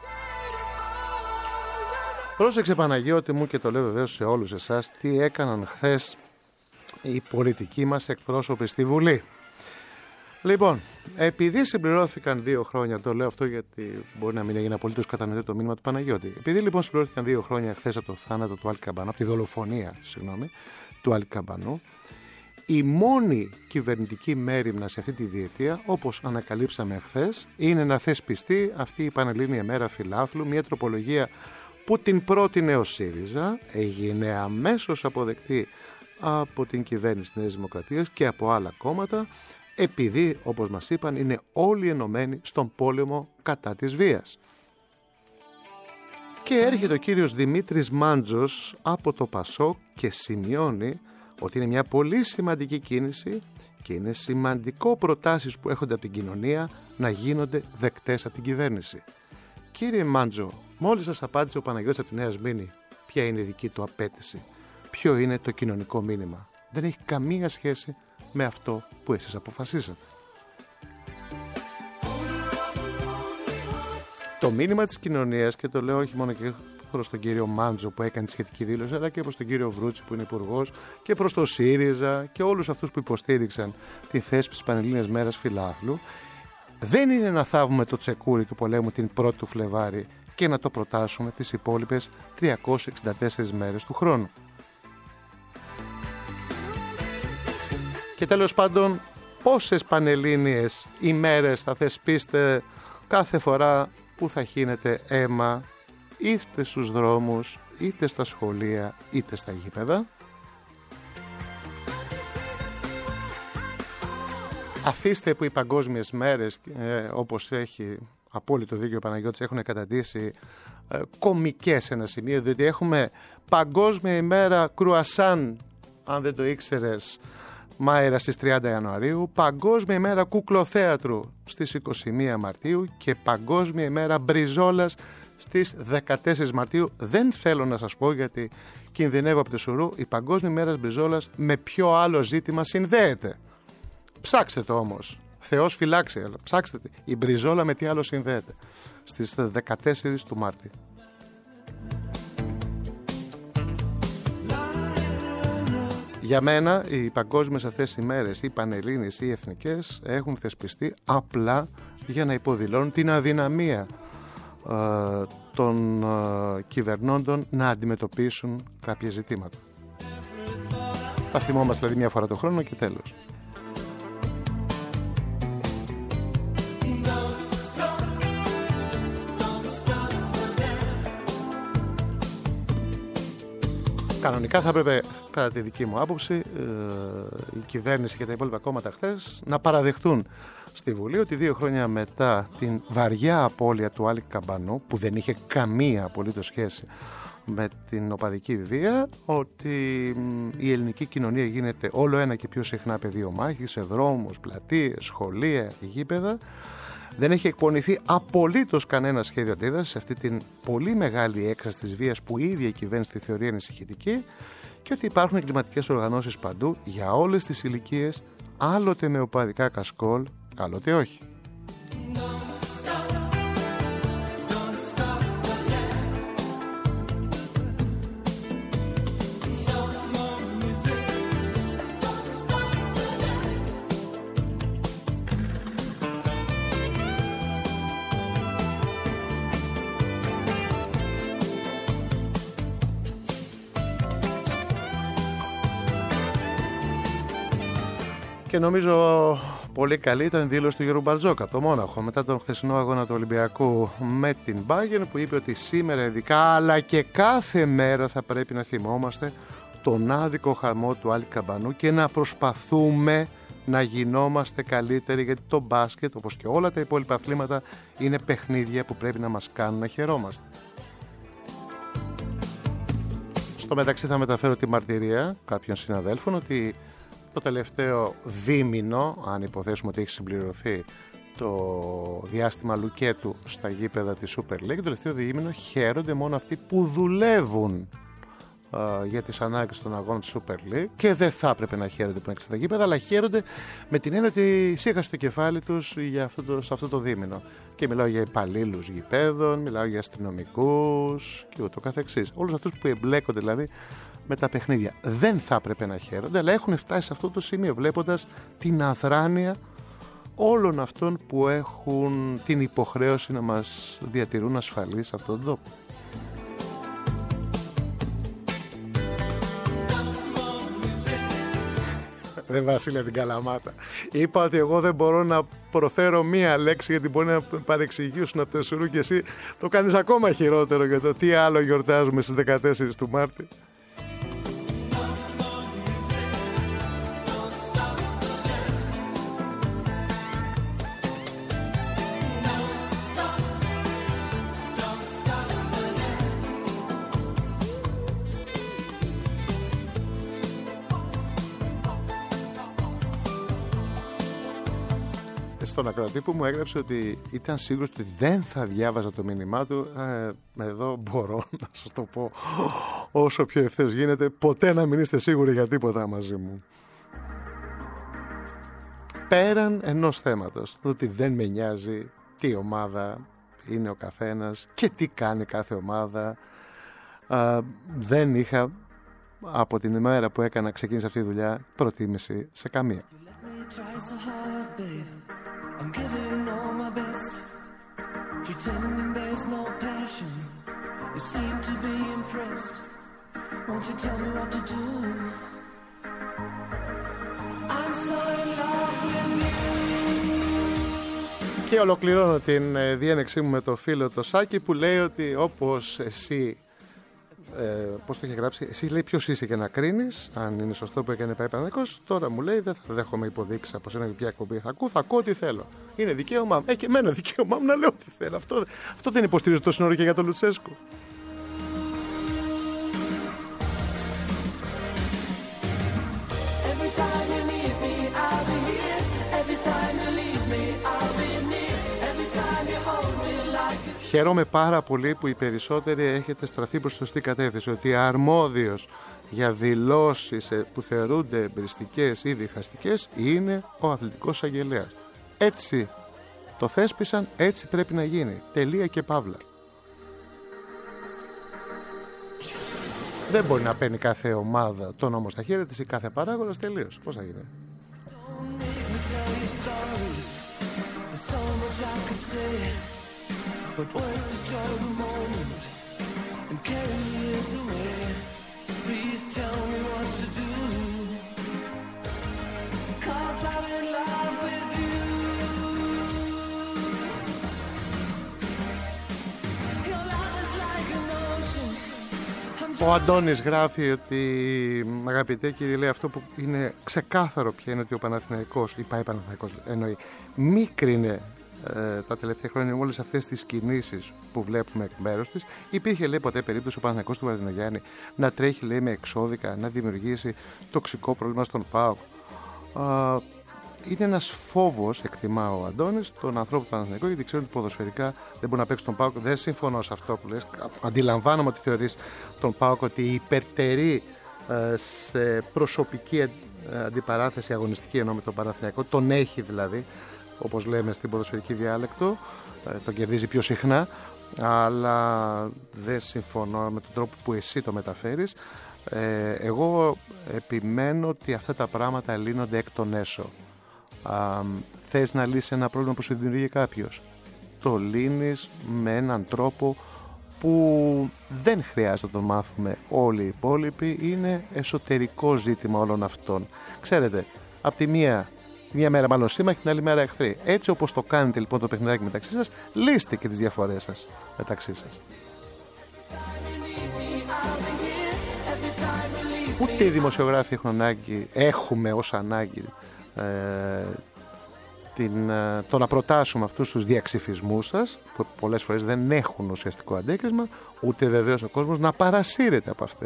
Πρόσεξε, Παναγιώτη μου, και το λέω βεβαίως σε όλους εσάς, τι έκαναν χθες οι πολιτικοί μας εκπρόσωποι στη Βουλή. Λοιπόν, επειδή συμπληρώθηκαν δύο χρόνια, το λέω αυτό γιατί μπορεί να μην έγινε απολύτως κατανοητό το μήνυμα του Παναγιώτη. Επειδή λοιπόν συμπληρώθηκαν δύο χρόνια χθες από το θάνατο του Άλκη Καμπανού, από τη δολοφονία, συγγνώμη, του Άλκη Καμπανού, η μόνη κυβερνητική μέριμνα σε αυτή τη διετία, όπως ανακαλύψαμε χθες, είναι να θεσπιστεί αυτή η Πανελλήνια μέρα φιλάθλου, μια τροπολογία που την πρότεινε ο ΣΥΡΙΖΑ, έγινε αμέσως αποδεκτή από την κυβέρνηση της Νέας Δημοκρατίας και από άλλα κόμματα, επειδή, όπως μας είπαν, είναι όλοι ενωμένοι στον πόλεμο κατά της βίας. Και έρχεται ο κύριος Δημήτρης Μάντζος από το ΠΑΣΟΚ και σημειώνει ότι είναι μια πολύ σημαντική κίνηση και είναι σημαντικό προτάσεις που έχονται από την κοινωνία να γίνονται δεκτές από την κυβέρνηση. Κύριε Μάντζο, μόλις σας απάντησε ο Παναγιώτης από τη Νέα Σμύρνη ποια είναι η δική του απέτηση, ποιο είναι το κοινωνικό μήνυμα. Δεν έχει καμία σχέση με αυτό που εσείς αποφασίσατε. Το μήνυμα της κοινωνίας, και το λέω όχι μόνο και προς τον κύριο Μάντζο που έκανε τη σχετική δήλωση, αλλά και προς τον κύριο Βρούτσι που είναι υπουργός, και προς το ΣΥΡΙΖΑ και όλους αυτούς που υποστήριξαν τη θέσπιση της Πανελλήνιας μέρας φιλάθλου, δεν είναι να θάβουμε το τσεκούρι του πολέμου την πρώτη του Φλεβάρη και να το προτάσουμε τις υπόλοιπες τριακόσιες εξήντα τέσσερις μέρες του χρόνου. Και τέλος πάντων, πόσες πανελλήνιες ημέρες θα θεσπίσετε κάθε φορά που θα χύνετε αίμα, είτε στους δρόμους, είτε στα σχολεία, είτε στα γήπεδα? Αφήστε που οι παγκόσμιες μέρες, ε, όπως έχει απόλυτο δίκιο ο Παναγιώτης, έχουν καταντήσει ε, κομικές σε ένα σημείο, διότι έχουμε Παγκόσμια ημέρα κρουασάν, αν δεν το ήξερες, Μάιρα στις τριάντα Ιανουαρίου, Παγκόσμια ημέρα κουκλοθέατρου στις είκοσι μία Μαρτίου και Παγκόσμια ημέρα μπριζόλας στις δεκατέσσερις Μαρτίου. Δεν θέλω να σας πω, γιατί κινδυνεύω από το σουρού, η Παγκόσμια ημέρα μπριζόλας με ποιο άλλο ζήτημα συνδέεται. Ψάξτε το όμως. Θεός φυλάξει, αλλά ψάξτε το. Η μπριζόλα με τι άλλο συνδέεται. Στις δεκατέσσερις του Μάρτη. Για μένα οι παγκόσμιες αυτές ημέρες, οι πανελλήνιες ή οι εθνικές, έχουν θεσπιστεί απλά για να υποδηλώνουν την αδυναμία ε, των ε, κυβερνώντων να αντιμετωπίσουν κάποια ζητήματα. Θα θυμόμαστε δηλαδή μια φορά το χρόνο και τέλος. Κανονικά θα έπρεπε, κατά τη δική μου άποψη, η κυβέρνηση και τα υπόλοιπα κόμματα χθες να παραδεχτούν στη Βουλή ότι δύο χρόνια μετά την βαριά απώλεια του Άλικ Καμπανού, που δεν είχε καμία απολύτως σχέση με την οπαδική βία, ότι η ελληνική κοινωνία γίνεται όλο ένα και πιο συχνά πεδίο μάχης σε δρόμους, πλατείες, σχολεία, γήπεδα. Δεν έχει εκπονηθεί απολύτως κανένα σχέδιο αντίδρασης σε αυτή την πολύ μεγάλη έκφραση της βίας που η ίδια η κυβέρνηση τη θεωρεί ανησυχητική, και ότι υπάρχουν εγκληματικές οργανώσεις παντού για όλες τις ηλικίες, άλλοτε με οπαδικά κασκόλ, άλλοτε όχι. Και νομίζω πολύ καλή ήταν η δήλωση του Γιώργου Μπαρτζόκα από το Μόναχο μετά τον χθεσινό αγώνα του Ολυμπιακού με την Bayern, που είπε ότι σήμερα ειδικά αλλά και κάθε μέρα θα πρέπει να θυμόμαστε τον άδικο χαμό του Άλικ Καμπανού και να προσπαθούμε να γινόμαστε καλύτεροι, γιατί το μπάσκετ, όπως και όλα τα υπόλοιπα αθλήματα, είναι παιχνίδια που πρέπει να μας κάνουν να χαιρόμαστε. Στο μεταξύ θα μεταφέρω τη μαρτυρία κάποιων συναδέλφων ότι το τελευταίο δίμηνο, αν υποθέσουμε ότι έχει συμπληρωθεί το διάστημα λουκέτου στα γήπεδα της Super League, το τελευταίο δίμηνο χαίρονται μόνο αυτοί που δουλεύουν uh, για τις ανάγκες των αγώνων της Super League, και δεν θα έπρεπε να χαίρονται που είναι στα γήπεδα, αλλά χαίρονται με την έννοια ότι σήκασε το κεφάλι τους για αυτό το, σε αυτό το δίμηνο. Και μιλάω για υπαλλήλους γηπέδων, μιλάω για αστυνομικούς και ούτω καθεξής. Όλους αυτούς που εμπλέκονται δηλαδή με τα παιχνίδια. Δεν θα έπρεπε να χαίρονται, αλλά έχουν φτάσει σε αυτό το σημείο, βλέποντας την αδράνεια όλων αυτών που έχουν την υποχρέωση να μας διατηρούν ασφαλείς σε αυτόν τον τόπο. Δεν Βασίλεια την Καλαμάτα. Είπα ότι εγώ δεν μπορώ να προφέρω μία λέξη, γιατί μπορεί να παρεξηγήσουν από το σουρού, και εσύ το κάνεις ακόμα χειρότερο για το τι άλλο γιορτάζουμε στις δεκατέσσερις του Μάρτη. Στον ακροατή που μου έγραψε ότι ήταν σίγουρος ότι δεν θα διάβαζα το μήνυμά του, ε, εδώ μπορώ να σας το πω όσο πιο ευθέως γίνεται, ποτέ να μην είστε σίγουροι για τίποτα μαζί μου. Πέραν ενός θέματος, ότι δεν με νοιάζει τι ομάδα είναι ο καθένας και τι κάνει κάθε ομάδα, ε, δεν είχα από την ημέρα που έκανα ξεκίνησε αυτή τη δουλειά προτίμηση σε καμία. I'm giving all my best, pretending there's no passion. You seem to be impressed. Won't you tell me what to do? I'm so in love with you. Και ολοκληρώνω την διένεξή μου με το φίλο το Σάκη, που λέει ότι όπως εσύ ε, πώς το είχε γράψει, εσύ λέει ποιος είσαι και να κρίνεις αν είναι σωστό που έκανε πάει Παναθηναϊκός. Τώρα μου λέει δεν θα δέχομαι υποδείξεις από σένα ποια εκπομπή θα ακούω, θα ακούω ό,τι θέλω. Είναι δικαίωμά μου. Ε, και εμένα δικαίωμά μου να λέω ό,τι θέλω. Αυτό, αυτό δεν υποστηρίζει το σύνορο και για τον Λουτσέσκου. Χαίρομαι πάρα πολύ που οι περισσότεροι έχετε στραφεί προς τη σωστή κατεύθυνση, ότι αρμόδιος για δηλώσεις που θεωρούνται εμπριστικές ή διχαστικές είναι ο αθλητικός εισαγγελέας. Έτσι το θέσπισαν, έτσι πρέπει να γίνει. Τελεία και παύλα. Δεν μπορεί να παίρνει κάθε ομάδα τον νόμο στα χέρια της ή κάθε παράγοντας, τελείως. Πώς θα γίνει? But where's the struggle moment and carry it away? Please tell me what to do, 'cause I'm in love with you. Your love is like an ocean. Ο Αντώνης γράφει ότι, αγαπητέ κύριε, λέει αυτό που είναι ξεκάθαρο πια είναι ότι ο Παναθηναϊκός, ή πάει Παναθηναϊκός εννοεί, μη κρίνε Ε, τα τελευταία χρόνια όλες αυτές τις κινήσεις που βλέπουμε εκ μέρους της. Υπήρχε, λέει, ποτέ περίπτωση ο Παναθηναϊκός του Βαρδινογιάννη να τρέχει, λέει, με εξώδικα, να δημιουργήσει τοξικό πρόβλημα στον ΠΑΟΚ? Είναι ένας φόβος, εκτιμά ο Αντώνης, των ανθρώπων του Παναθηναϊκού, γιατί ξέρουν ότι ποδοσφαιρικά δεν μπορεί να παίξει τον ΠΑΟΚ. Δεν συμφωνώ σε αυτό που λες. Αντιλαμβάνομαι ότι θεωρείς τον ΠΑΟΚ ότι υπερτερεί ε, σε προσωπική ε, αντιπαράθεση αγωνιστική ενώ με τον Παναθηναϊκό. Τον έχει δηλαδή, όπως λέμε στην ποδοσφαιρική διάλεκτο, τον κερδίζει πιο συχνά, αλλά δεν συμφωνώ με τον τρόπο που εσύ το μεταφέρεις. Ε, εγώ επιμένω ότι αυτά τα πράγματα λύνονται εκ των έσω. Α, θες να λύσεις ένα πρόβλημα που σου δημιουργεί κάποιος, το λύνεις με έναν τρόπο που δεν χρειάζεται να το μάθουμε όλοι οι υπόλοιποι, είναι εσωτερικό ζήτημα όλων αυτών. Ξέρετε, από τη μία Μια μέρα μάλλον σύμμαχοι, την άλλη μέρα εχθροί. Έτσι όπως το κάνετε λοιπόν το παιχνιδάκι μεταξύ σας, λύστε και τις διαφορές σας μεταξύ σας. Ούτε οι δημοσιογράφοι έχουν ανάγκη, έχουμε ως ανάγκη ε, την, ε, το να προτάσουμε αυτούς τους διαξυφισμούς σας, που πολλές φορές δεν έχουν ουσιαστικό αντίκρισμα, ούτε βεβαίως ο κόσμος να παρασύρεται από αυτές.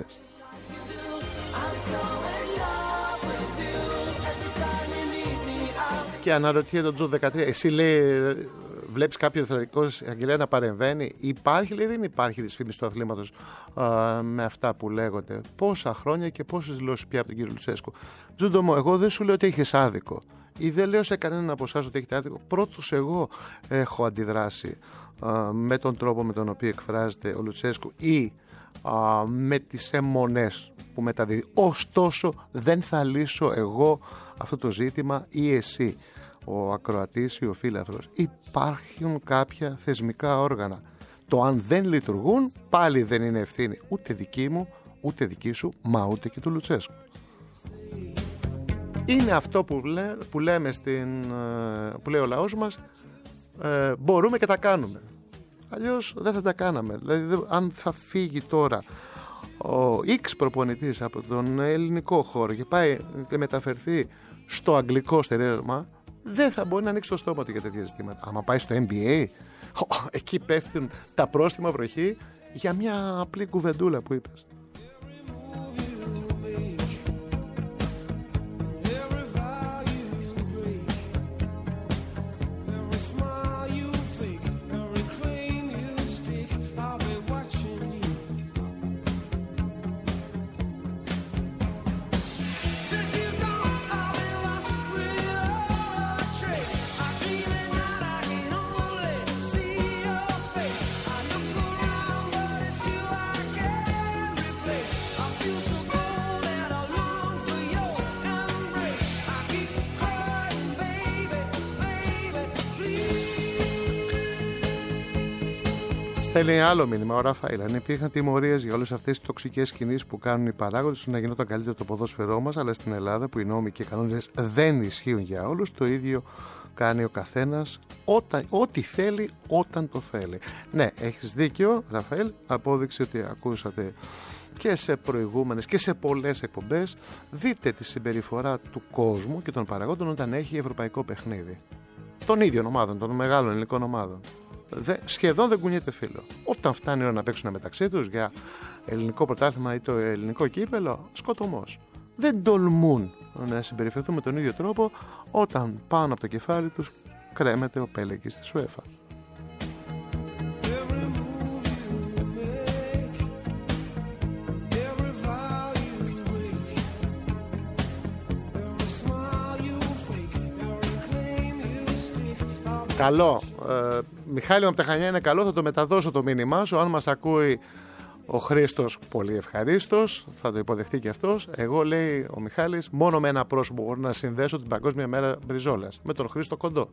Και αναρωτιέται τον Τζο δεκατρία, εσύ λέει, βλέπεις κάποιο αθλητικό εισαγγελέα να παρεμβαίνει? Υπάρχει, λέει, δεν υπάρχει δυσφήμιση του αθλήματος α, με αυτά που λέγονται. Πόσα χρόνια και πόσες δηλώσεις πια από τον κύριο Λουτσέσκου. Τζούντο μου, εγώ δεν σου λέω ότι έχεις άδικο ή δεν λέω σε κανέναν από εσάς ότι έχετε άδικο. Πρώτος εγώ έχω αντιδράσει α, με τον τρόπο με τον οποίο εκφράζεται ο Λουτσέσκου ή α, με τις αιμονές που μεταδίδει. Ωστόσο δεν θα λύσω εγώ αυτό το ζήτημα ή εσύ, ο ακροατής ή ο φίλαθρος. Υπάρχουν κάποια θεσμικά όργανα. Το αν δεν λειτουργούν πάλι δεν είναι ευθύνη ούτε δική μου, ούτε δική σου, μα ούτε και του Λουτσέσκου. Είναι αυτό που, λέ, που λέμε στην, που λέει ο λαός μας, ε, μπορούμε και τα κάνουμε. Αλλιώς δεν θα τα κάναμε. Δηλαδή αν θα φύγει τώρα ο X προπονητής από τον ελληνικό χώρο και πάει και μεταφερθεί στο αγγλικό στερέωμα, δεν θα μπορεί να ανοίξει το στόμα του για τέτοια ζητήματα. Άμα πάει στο N B A, εκεί πέφτουν τα πρόστιμα βροχή για μια απλή κουβεντούλα που είπες. Στέλνει άλλο μήνυμα ο Ραφαήλ. Αν υπήρχαν τιμωρίες για όλες αυτές τις τοξικές κινήσεις που κάνουν οι παράγοντες, να γινόταν καλύτερο το ποδόσφαιρό μας, αλλά στην Ελλάδα που οι νόμοι και οι κανόνες δεν ισχύουν για όλους, το ίδιο κάνει ο καθένας όταν, ό,τι θέλει όταν το θέλει. Ναι, έχεις δίκιο, Ραφαήλ, απόδειξη ότι ακούσατε και σε προηγούμενες και σε πολλές εκπομπές. Δείτε τη συμπεριφορά του κόσμου και των παραγόντων όταν έχει ευρωπαϊκό παιχνίδι των ίδιων ομάδων, των μεγάλων ελληνικών ομάδων. Δε, σχεδόν δεν κουνιέται φύλλο. Όταν φτάνει η ώρα να παίξουν μεταξύ τους για ελληνικό πρωτάθλημα ή το ελληνικό κύπελο, σκοτωμός. Δεν τολμούν να συμπεριφερθούν με τον ίδιο τρόπο όταν πάνω από το κεφάλι τους κρέμεται ο πέλεκης της UEFA. Καλό. Ε, Μιχάλη από τα Χανιά είναι καλό, θα το μεταδώσω το μήνυμά σου. Αν μας ακούει ο Χρήστος, πολύ ευχαρίστως, θα το υποδεχτεί και αυτός. Εγώ, λέει ο Μιχάλης, μόνο με ένα πρόσωπο μπορώ να συνδέσω την Παγκόσμια Μέρα Μπριζόλας. Με τον Χρήστο Κοντό.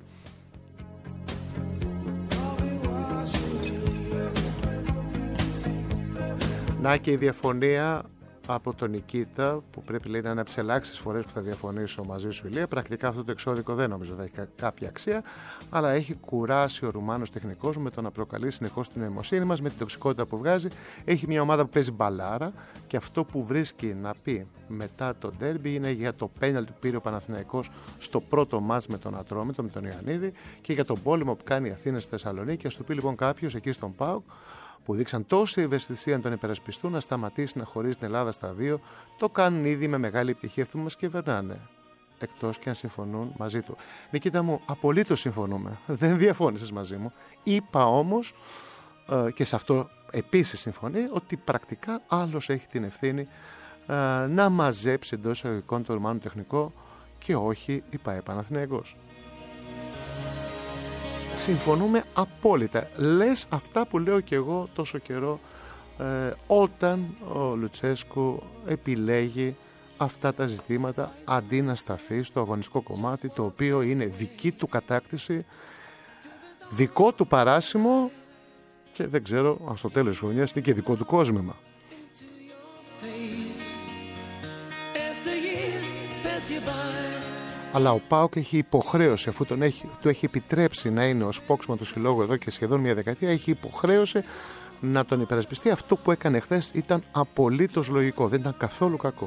Να και η διαφωνία από τον Νικήτα, που πρέπει, λέει, να είναι από τις ελάχιστες φορές που θα διαφωνήσω μαζί σου, Ηλία. Πρακτικά αυτό το εξώδικο δεν νομίζω θα έχει κάποια αξία, αλλά έχει κουράσει ο Ρουμάνος τεχνικός με το να προκαλεί συνεχώς την νοημοσύνη μας, με την τοξικότητα που βγάζει. Έχει μια ομάδα που παίζει μπαλάρα και αυτό που βρίσκει να πει μετά το ντέρμπι είναι για το πέναλτι που πήρε ο Παναθηναϊκός στο πρώτο μάτς με τον Ατρόμητο, με τον Ιωαννίδη, και για τον πόλεμο που κάνει η Αθήνα στη Θεσσαλονίκη. Ας του πει λοιπόν κάποιος εκεί στον ΠΑΟΚ, που δείξαν τόση ευαισθησία να τον υπερασπιστούν, να σταματήσει να χωρίζει την Ελλάδα στα δύο, το κάνουν ήδη με μεγάλη επιτυχία αυτού που μας κυβερνάνε. Εκτός και αν συμφωνούν μαζί του. Νικήτα μου, απολύτως συμφωνούμε. Δεν διαφώνησες μαζί μου. Είπα όμως, ε, και σε αυτό επίσης συμφωνεί, ότι πρακτικά άλλος έχει την ευθύνη ε, να μαζέψει εντός εισαγωγικών το Ρουμάνο τεχνικό και όχι η ΠΑΕ Παναθηναϊκός. Συμφωνούμε απόλυτα. Λες αυτά που λέω και εγώ τόσο καιρό, ε, όταν ο Λουτσέσκου επιλέγει αυτά τα ζητήματα αντί να σταθεί στο αγωνιστικό κομμάτι, το οποίο είναι δική του κατάκτηση, δικό του παράσημο και δεν ξέρω αν στο τέλος της χρονιάς είναι και δικό του κόσμημα. Αλλά ο ΠΑΟΚ έχει υποχρέωση, αφού τον έχει, του έχει επιτρέψει να είναι ο σπόξμα του συλλόγου εδώ και σχεδόν μια δεκαετία, έχει υποχρέωση να τον υπερασπιστεί. Αυτό που έκανε χθες ήταν απολύτως λογικό, δεν ήταν καθόλου κακό.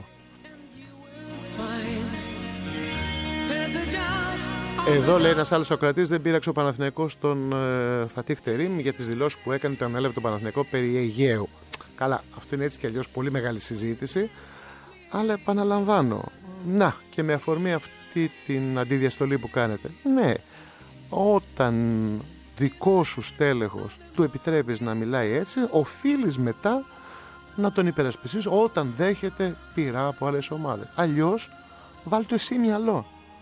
Εδώ, λέει ένας άλλος Σοκρατής, δεν πείραξε ο Παναθηναϊκός τον ε, Φατίχ Τερίμ για τις δηλώσεις που έκανε, το ανέλαβε τον Παναθηναϊκό περί Αιγαίου. Καλά, αυτό είναι έτσι κι αλλιώς πολύ μεγάλη συζήτηση, αλλά επαναλαμβάνω, να, και με αφορμή αυτή την αντιδιαστολή που κάνετε, ναι, όταν δικό σου στέλεχος του επιτρέπεις να μιλάει έτσι, οφείλεις μετά να τον υπερασπιστείς όταν δέχεται πειρά από άλλες ομάδες. Αλλιώς, βάλ' το εσύ μυαλό.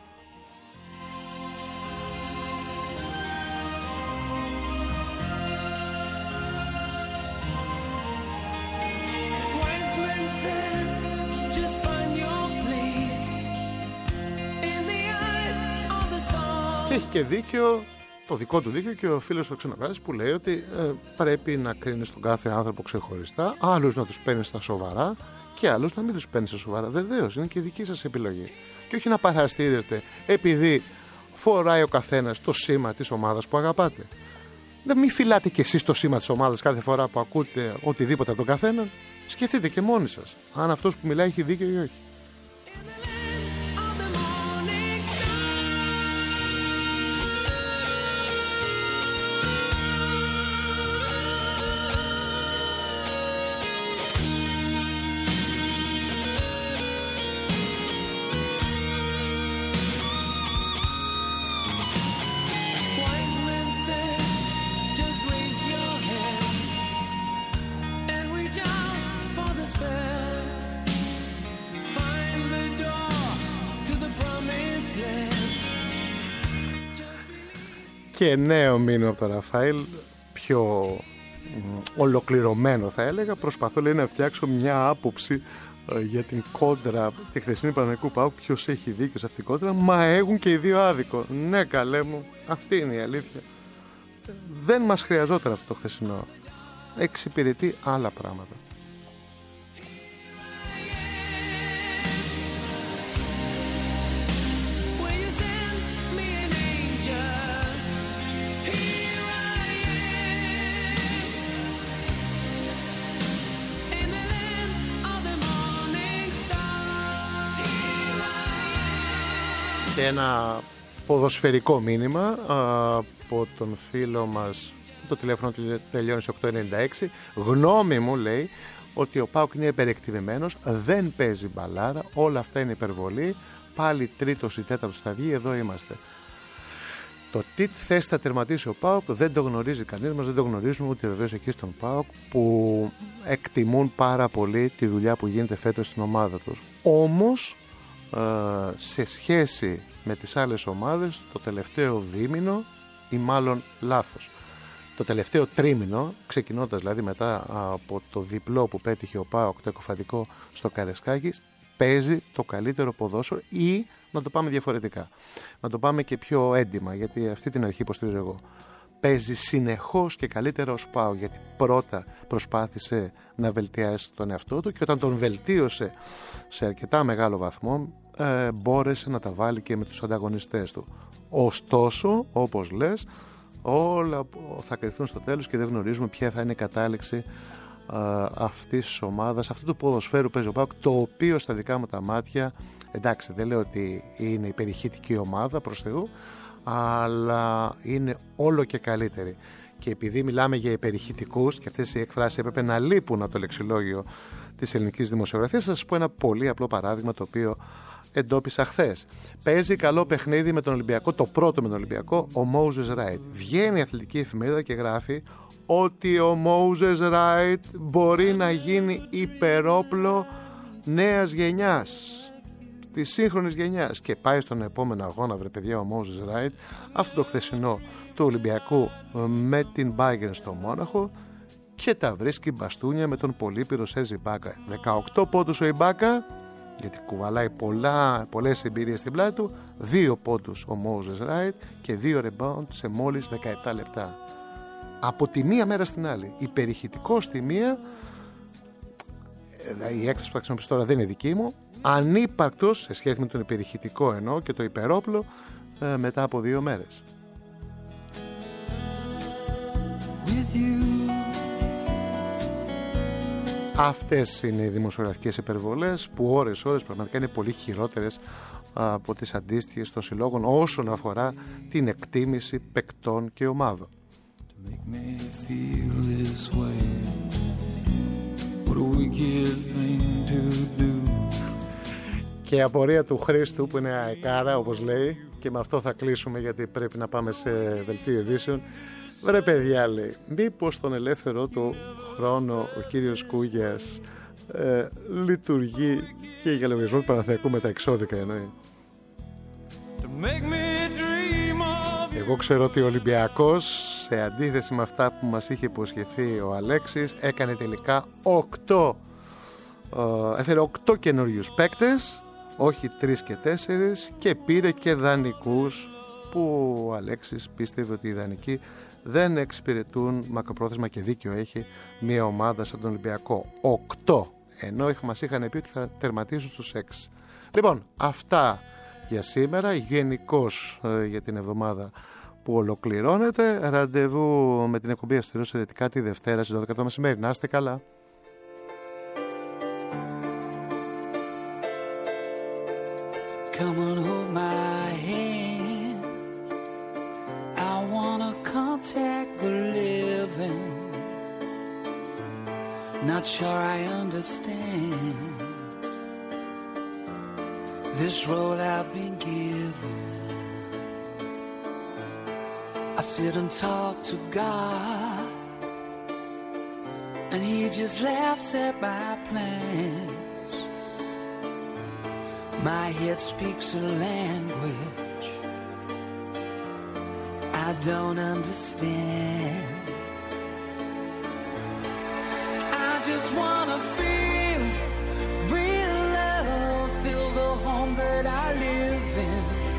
Έχει και δίκιο, το δικό του δίκιο, και ο φίλος του Ξενοκράτης που λέει ότι ε, πρέπει να κρίνεις τον κάθε άνθρωπο ξεχωριστά, άλλους να τους παίρνεις στα σοβαρά και άλλους να μην τους παίρνεις στα σοβαρά. Βεβαίως, είναι και δική σας επιλογή. Και όχι να παραστήρεστε επειδή φοράει ο καθένας το σήμα της ομάδας που αγαπάτε. Δεν μη φυλάτε κι εσείς το σήμα της ομάδας κάθε φορά που ακούτε οτιδήποτε από τον καθέναν. Σκεφτείτε και μόνοι σας αν αυτός που μιλάει έχει δίκιο ή όχι. Και νέο μήνυμα από τον Ραφαήλ, πιο ολοκληρωμένο θα έλεγα. Προσπαθώ, λέει, να φτιάξω μια άποψη ε, για την κόντρα τη χθεσινή Παναθηναϊκού ΠΑΟΚ. Ποιος έχει δίκιο σε αυτήν την κόντρα? Μα έχουν και οι δύο άδικο. Ναι, καλέ μου, αυτή είναι η αλήθεια. Δεν μας χρειαζόταν αυτό το χθεσινό. Εξυπηρετεί άλλα πράγματα. Και ένα ποδοσφαιρικό μήνυμα από τον φίλο μας, το τηλέφωνο του τελειώνει σε οκτώ ενενήντα έξι. Γνώμη μου, λέει, ότι ο ΠΑΟΚ είναι υπερεκτιμημένος, δεν παίζει μπαλάρα, όλα αυτά είναι υπερβολή. Πάλι τρίτος ή τέταρτος θα βγει, εδώ είμαστε. Το τι θέση θα τερματίσει ο ΠΑΟΚ δεν το γνωρίζει κανείς μας, δεν το γνωρίζουμε ούτε βεβαίως εκεί στον ΠΑΟΚ, που εκτιμούν πάρα πολύ τη δουλειά που γίνεται φέτος στην ομάδα τους. Όμως, σε σχέση με τις άλλες ομάδες, το τελευταίο δίμηνο, ή μάλλον λάθος, το τελευταίο τρίμηνο, ξεκινώντας δηλαδή μετά από το διπλό που πέτυχε ο ΠΑΟΚ, το εκοφαντικό στο Καρεσκάκης, παίζει το καλύτερο ποδόσφαιρο, ή να το πάμε διαφορετικά, να το πάμε και πιο έντιμα, γιατί αυτή την αρχή υποστηρίζω εγώ. Παίζει συνεχώς και καλύτερα ως ΠΑΟΚ, γιατί πρώτα προσπάθησε να βελτιάσει τον εαυτό του και όταν τον βελτίωσε σε αρκετά μεγάλο βαθμό, ε, μπόρεσε να τα βάλει και με τους ανταγωνιστές του. Ωστόσο, όπως λες, όλα θα κρυφθούν στο τέλος και δεν γνωρίζουμε ποια θα είναι η κατάληξη Uh, αυτής της ομάδας, αυτού του ποδοσφαίρου παίζει ο ΠΑΟΚ, το οποίο στα δικά μου τα μάτια, εντάξει, δεν λέω ότι είναι υπερηχητική ομάδα προς Θεού, αλλά είναι όλο και καλύτερη. Και επειδή μιλάμε για υπερηχητικούς και αυτές οι εκφράσεις έπρεπε να λείπουν από το λεξιλόγιο της ελληνικής δημοσιογραφίας, θα σας πω ένα πολύ απλό παράδειγμα το οποίο εντόπισα χθες. Παίζει καλό παιχνίδι με τον Ολυμπιακό, το πρώτο με τον Ολυμπιακό, ο Moses Wright. Βγαίνει η αθλητική εφημερίδα και γράφει ότι ο Moses Wright μπορεί να γίνει υπερόπλο νέας γενιάς, της σύγχρονης γενιάς, και πάει στον επόμενο αγώνα, βρε παιδιά, ο Moses Wright, αυτό το χθεσινό του Ολυμπιακού με την Bayern στο Μόναχο, και τα βρίσκει μπαστούνια με τον πολύπειρο Σέρζι Ιμπάκα. δεκαοκτώ πόντους ο Ιμπάκα, γιατί κουβαλάει πολλά, πολλές εμπειρίες στην πλάτη του, δύο πόντους ο Moses Wright και δύο rebound σε μόλις δεκαεπτά λεπτά. Από τη μία μέρα στην άλλη. Υπερηχητικό στη μία, η έκφραση που θα χρησιμοποιήσω τώρα δεν είναι δική μου, ανύπαρκτος σε σχέση με τον υπερηχητικό εννοώ και το υπερόπλο μετά από δύο μέρες. Αυτές είναι οι δημοσιογραφικές υπερβολές που ώρες ώρες πραγματικά είναι πολύ χειρότερες από τις αντίστοιχες των συλλόγων όσον αφορά την εκτίμηση παικτών και ομάδων. Make me feel this way. What a wicked thing to do. Και η απορία του Χρήστου που είναι αεκάρα όπως λέει, και με αυτό θα κλείσουμε γιατί πρέπει να πάμε σε δελτίο ειδήσεων. Βρε παιδιά, λέει, μήπως τον ελεύθερο του χρόνο ο κύριος Κούγιας ε, λειτουργεί και για λογαριασμό του Παναθηναϊκού με τα εξώδικα εννοεί. Εγώ ξέρω ότι ο Ολυμπιακός, σε αντίθεση με αυτά που μας είχε υποσχεθεί ο Αλέξης, έκανε τελικά οκτώ, ε, έφερε οκτώ καινούριους παίκτες, όχι τρεις και τέσσερις, και πήρε και δανεικούς που ο Αλέξης πίστευε ότι οι δανεικοί δεν εξυπηρετούν μακροπρόθεσμα, και δίκιο έχει μια ομάδα σαν τον Ολυμπιακό. Οκτώ, ενώ μας είχαν πει ότι θα τερματίσουν στους έξι. Λοιπόν, αυτά για σήμερα, γενικώς ε, για την εβδομάδα που ολοκληρώνεται. Ραντεβού με την εκπομπή Αυστηρός Ερετικά τη Δευτέρα στις δώδεκα το μεσημέρι. Να είστε καλά. Come on, hold my hand. I wanna contact the living. Not sure I understand this road I've been given. I sit and talk to God, and He just laughs at my plans. My head speaks a language I don't understand. I just wanna feel real love, feel the home that I live in.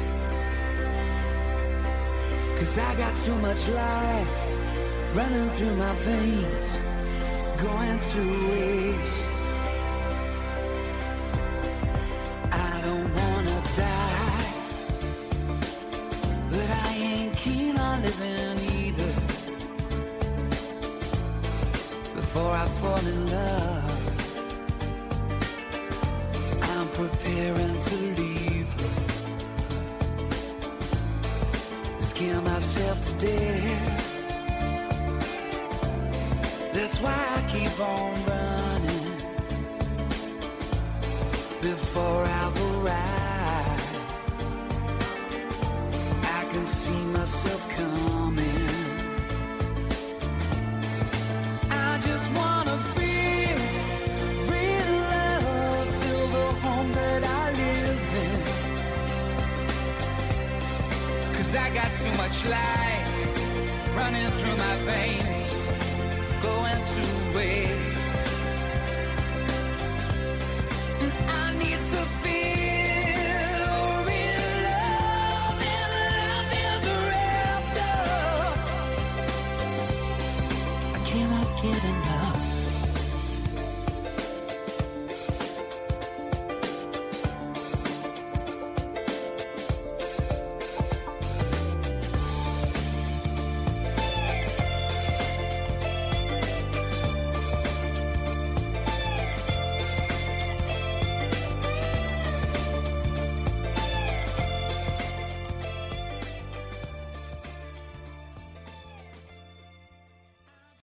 'Cause I got too much life running through my veins, going to waste. I don't wanna die, but I ain't keen on living either. Before I fall in love, I'm preparing to leave her. scare myself to death. That's why I keep on running before I've arrived. I can see myself coming. I just wanna feel real love, feel the home that I live in. 'Cause I got too much life running through my veins, going to waste. And I need to feel real love and love ever after. I cannot get enough.